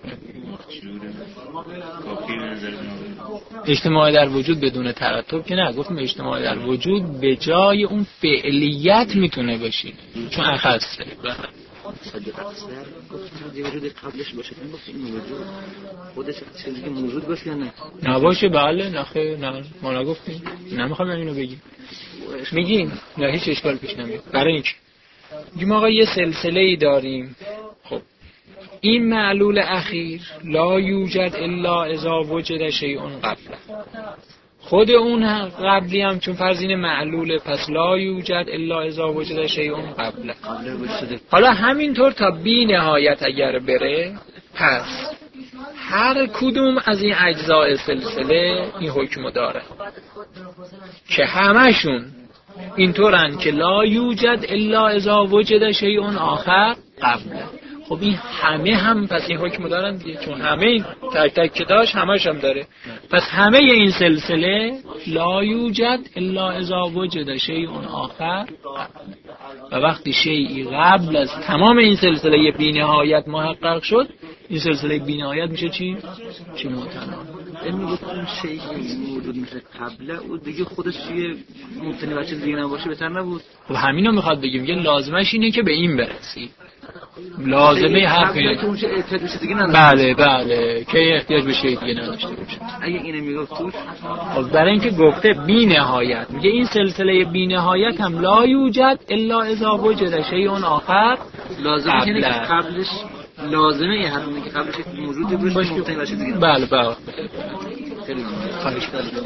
کافی به نظر اجتماع در وجود بدون ترتب که نه، گفتم اجتماع در وجود به جای اون فعلیت میتونه باشی چون اخصه. صدق اکثر گفتم دی وجود قبلش باشه، این گفت این وجود خودش چیزی که موجود باشه یا نه نباشه. بله نه خیر، نه ما نگفتیم، نمیخوام اینو بگیم، میگیم نه هیچ اشکال پیش نمیاد. برای اینکه میگیم آقا یه سلسله ای داریم، خب این معلول اخیر لا یوجد الا اذا وجد شیء قبله، خود اون قبلی هم چون فرض اینه معلوله، پس لا یوجد الا اذا وجد شیء قبله. حالا همینطور تا بی نهایت اگر بره، پس هر کدوم از این اجزاء سلسله این حکم داره که همشون اینطورن که لا یوجد الا اذا وجد شیء آخر قبله. خب این همه هم پس این حکم دارن دیگه، چون همه این تک تک که داشت همش هم داره، پس همه این سلسله لا یوجد الا اذا وجد شیء آخر قبله. و وقتی شیئی قبل از تمام این سلسله بی نهایت محقق شد، این سلسله بی نهایت میشه چی متناهی. این گفتم شیئی موجود میشه قبله، او دیگه خودش یه ممکنه بچه دیگه نباشه بهتر نبود. خب همینو میخواد بگیم، یه لازمش اینه که به این برسی، لازمه حقیه. بله که احتیاج به شیء دیگه نداشته باشه. اگه اینو میگفت توش، خب برای اینکه گفته بی نهایت، میگه این سلسله بی نهایت هم لا یوجد الا اذا وجد شیء آخر لازمه اینه که قبلش لازمه یه حتما که قبلش موجودی باشه ممکنه باشه دیگه. بله خیلی خواهش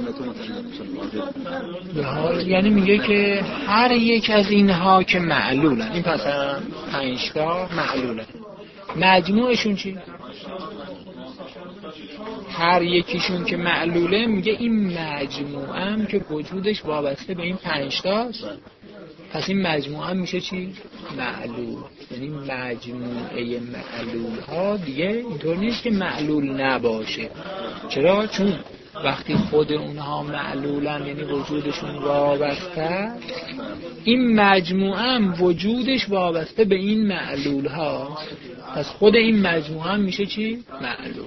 می‌کنم. یعنی میگه که هر یک از اینها که معلولن، این پس هم 5 تا معلولن، مجموعشون چی؟ هر یکیشون که معلوله، میگه این مجموعه هم که وجودش وابسته به این 5 تاست، پس این مجموعه هم میشه چی؟ معلول. یعنی مجموعه معلول ها دیگه اینطور نیست که معلول نباشه. چرا؟ چون وقتی خود اونها معلولن، یعنی وجودشون وابسته، این مجموعه هم وجودش وابسته به این معلول ها، پس خود این مجموعه هم میشه چی؟ معلول.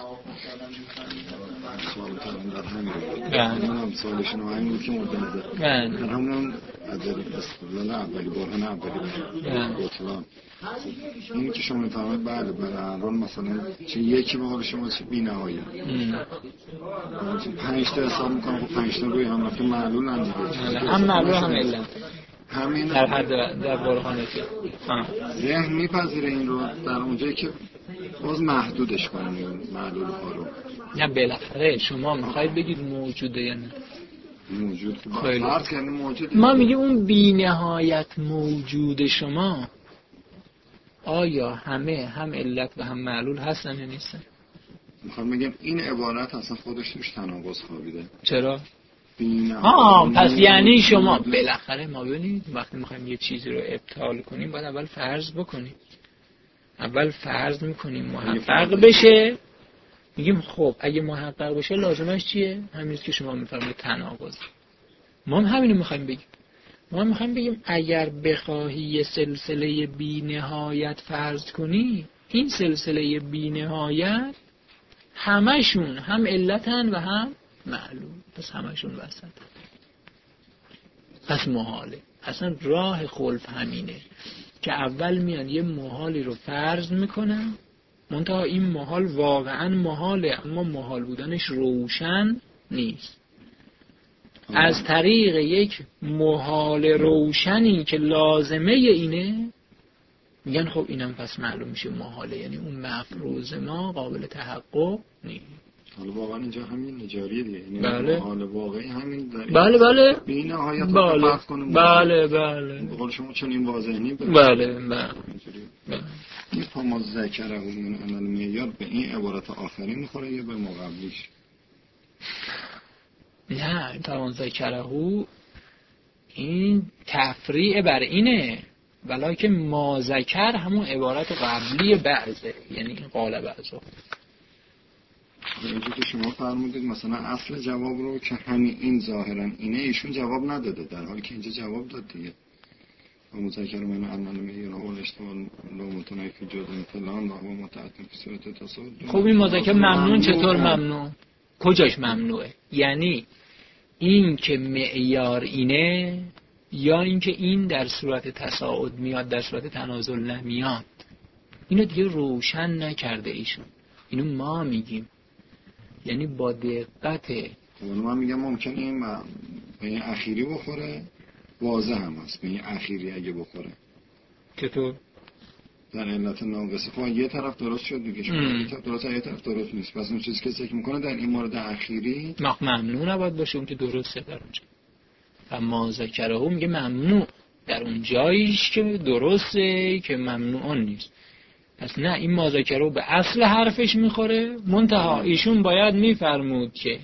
سوالشون رو همین که مورد نظر همون استدلال اولی برهان اولی بطلان این که شما میفهمید بله برای مثلا چه یکی به شما چه بی نهایی 5 تا حساب میکنم، خب 5 تا روی هم رفته معلول هم دیگه، هم معلول هم علت همین در حد در برهانه که ذهن میپذیره این رو در اونجایی که باز محدودش کنن این معلول ها رو. نه بالاخره شما میخواید بگید موجوده یا نه موجود، فرض کنیم موجود، ما میگیم اون بی نهایت موجود شما آیا همه هم علت و هم معلول هستن یا نیستن؟ میخوام بگم این عبارت اصلا خودش توش تناقض خوابیده. چرا؟ پس یعنی شما بالاخره ما ببینید وقتی میخوایم یه چیزی رو ابطال کنیم باید اول فرض بکنیم، اول فرض میکنیم محقق بشه، میگیم خب اگه محقق بشه لازمش چیه؟ همینیست که شما میفرمایید تناقض. ما هم همینو میخوایم بگیم، ما میخوایم بگیم اگر بخواهی یه سلسله بی نهایت فرض کنی، این سلسله بی نهایت همشون هم علتن و هم معلول، پس همشون وسط، پس محاله. اصلا راه خلف همینه. که اول میان یه محالی رو فرض میکنن، منتها این محال واقعا محاله، اما محال بودنش روشن نیست. از طریق یک محال روشنی که لازمه اینه میگن خب اینم پس معلوم میشه محاله، یعنی اون مفروض ما قابل تحقق نیست. حالا واقعا اینجا همین نجاریه دیگه، یعنی بله. محال واقعی همین داره. بله بله بی نهایت بله فرض کنیم. بله بله به قول شما چون این واضح نیست. بله بله. این فما ذکره من عمل معیار به این عبارت آخری میخوره یا به مقابلیش؟ نه تمام ذکره این تفریع بر اینه، ولی ما ذکر همون عبارت قبلی بعضه، یعنی این قال بعضه. اینجا که شما فرمودید مثلا اصل جواب رو که همین این ظاهرا اینه ایشون جواب نداده، در حالی که اینجا جواب داد دیگه. مذکر من عمل معیار اول اشتمال لو متنای فی جزء فلان و هو متعدد فی صورت تصادم. خب این مذکر ممنون چطور ممنوع؟ کجاش ممنوعه؟ یعنی این که معیار اینه یا این که این در صورت تصاعد میاد در صورت تنازل نمیاد، اینو دیگه روشن نکرده ایشون. اینو ما میگیم، یعنی با دقت. من میگم ممکنه این به این اخیری بخوره، واضح هم هست به این اخیری اگه بخوره. چطور؟ در علت ناقصه خب یه طرف درست شد دیگه، شما یه طرف درست یه طرف درست نیست، پس اون چیزی که فکر میکنه در این مورد اخیری ممنوع نباید باشه، اون که درسته در اونجا. اما ذکره میگه ممنوع در اون جاییش که درسته که ممنوع نیست. پس نه، این مذکره به اصل حرفش میخوره، منتها ایشون باید میفرمود که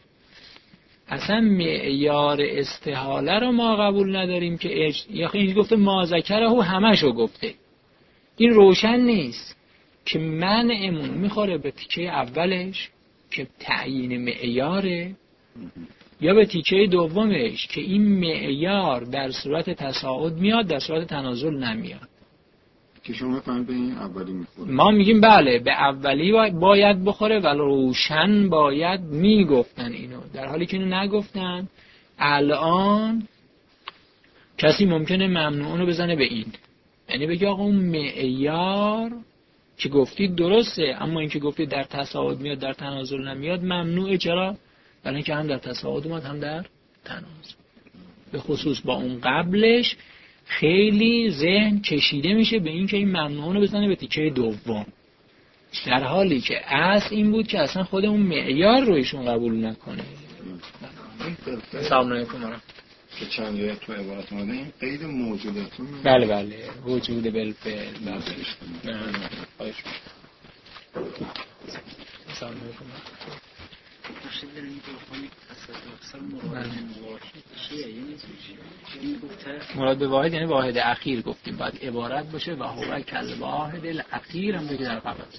اصلا معیار استحاله رو ما قبول نداریم که یا این گفته مذکره همشو گفته، این روشن نیست که منعمون میخوره به تیکه اولش که تعیین معیاره یا به تیکه دومش که این معیار در صورت تصاعد میاد در صورت تنازل نمیاد. که شما فهم به این اولی میخوره. ما میگیم بله به اولی باید بخوره ولی روشن باید میگفتن اینو، در حالی که اینو نگفتن. الان کسی ممکنه ممنوعونو بزنه به این، یعنی بگه آقا اون معیار که گفتید درسته، اما این که گفتید در تصاعد میاد در تنازل نمیاد ممنوعه. چرا؟ برای اینکه هم در تصاعد اومد هم در تنازل. به خصوص با اون قبلش خیلی ذهن کشیده میشه به این که این ممنوعونو بزنه به تیکه دوم، در حالی که اصل این بود که اصلا خود اون معیار رو ایشون قبول نکنه. سلام علیکم. که چند جای تو عبارت اومده این قید موجودتون. بله بله وجود بالفعل. بله سلام علیکم. نشد در این بخونی اصلا مراد واحد چیه؟ یعنی مراد به واحد یعنی واحد اخیر گفتیم، باید عبارت باشه و هو کل واحد الاخیر هم بگه در قبل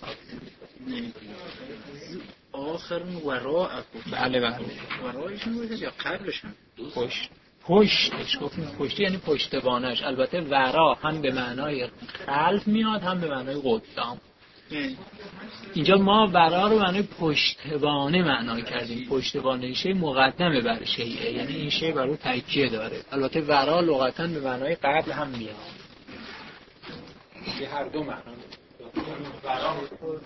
آخر وراء. بله بله ورایشون بوده یا قبلشون؟ پشتش گفتیم. پشتی یعنی پشتوانش. البته ورا هم به معنای خلف میاد هم به معنای قدام. اینجا ما ورا رو معنای پشتوانه معنا کردیم. پشتوانه شی مقدمه بر شیء، یعنی این شی بر او تکیه داره. البته ورا لغتاً به معنای قبل هم میاد، به هر دو معنا. ورا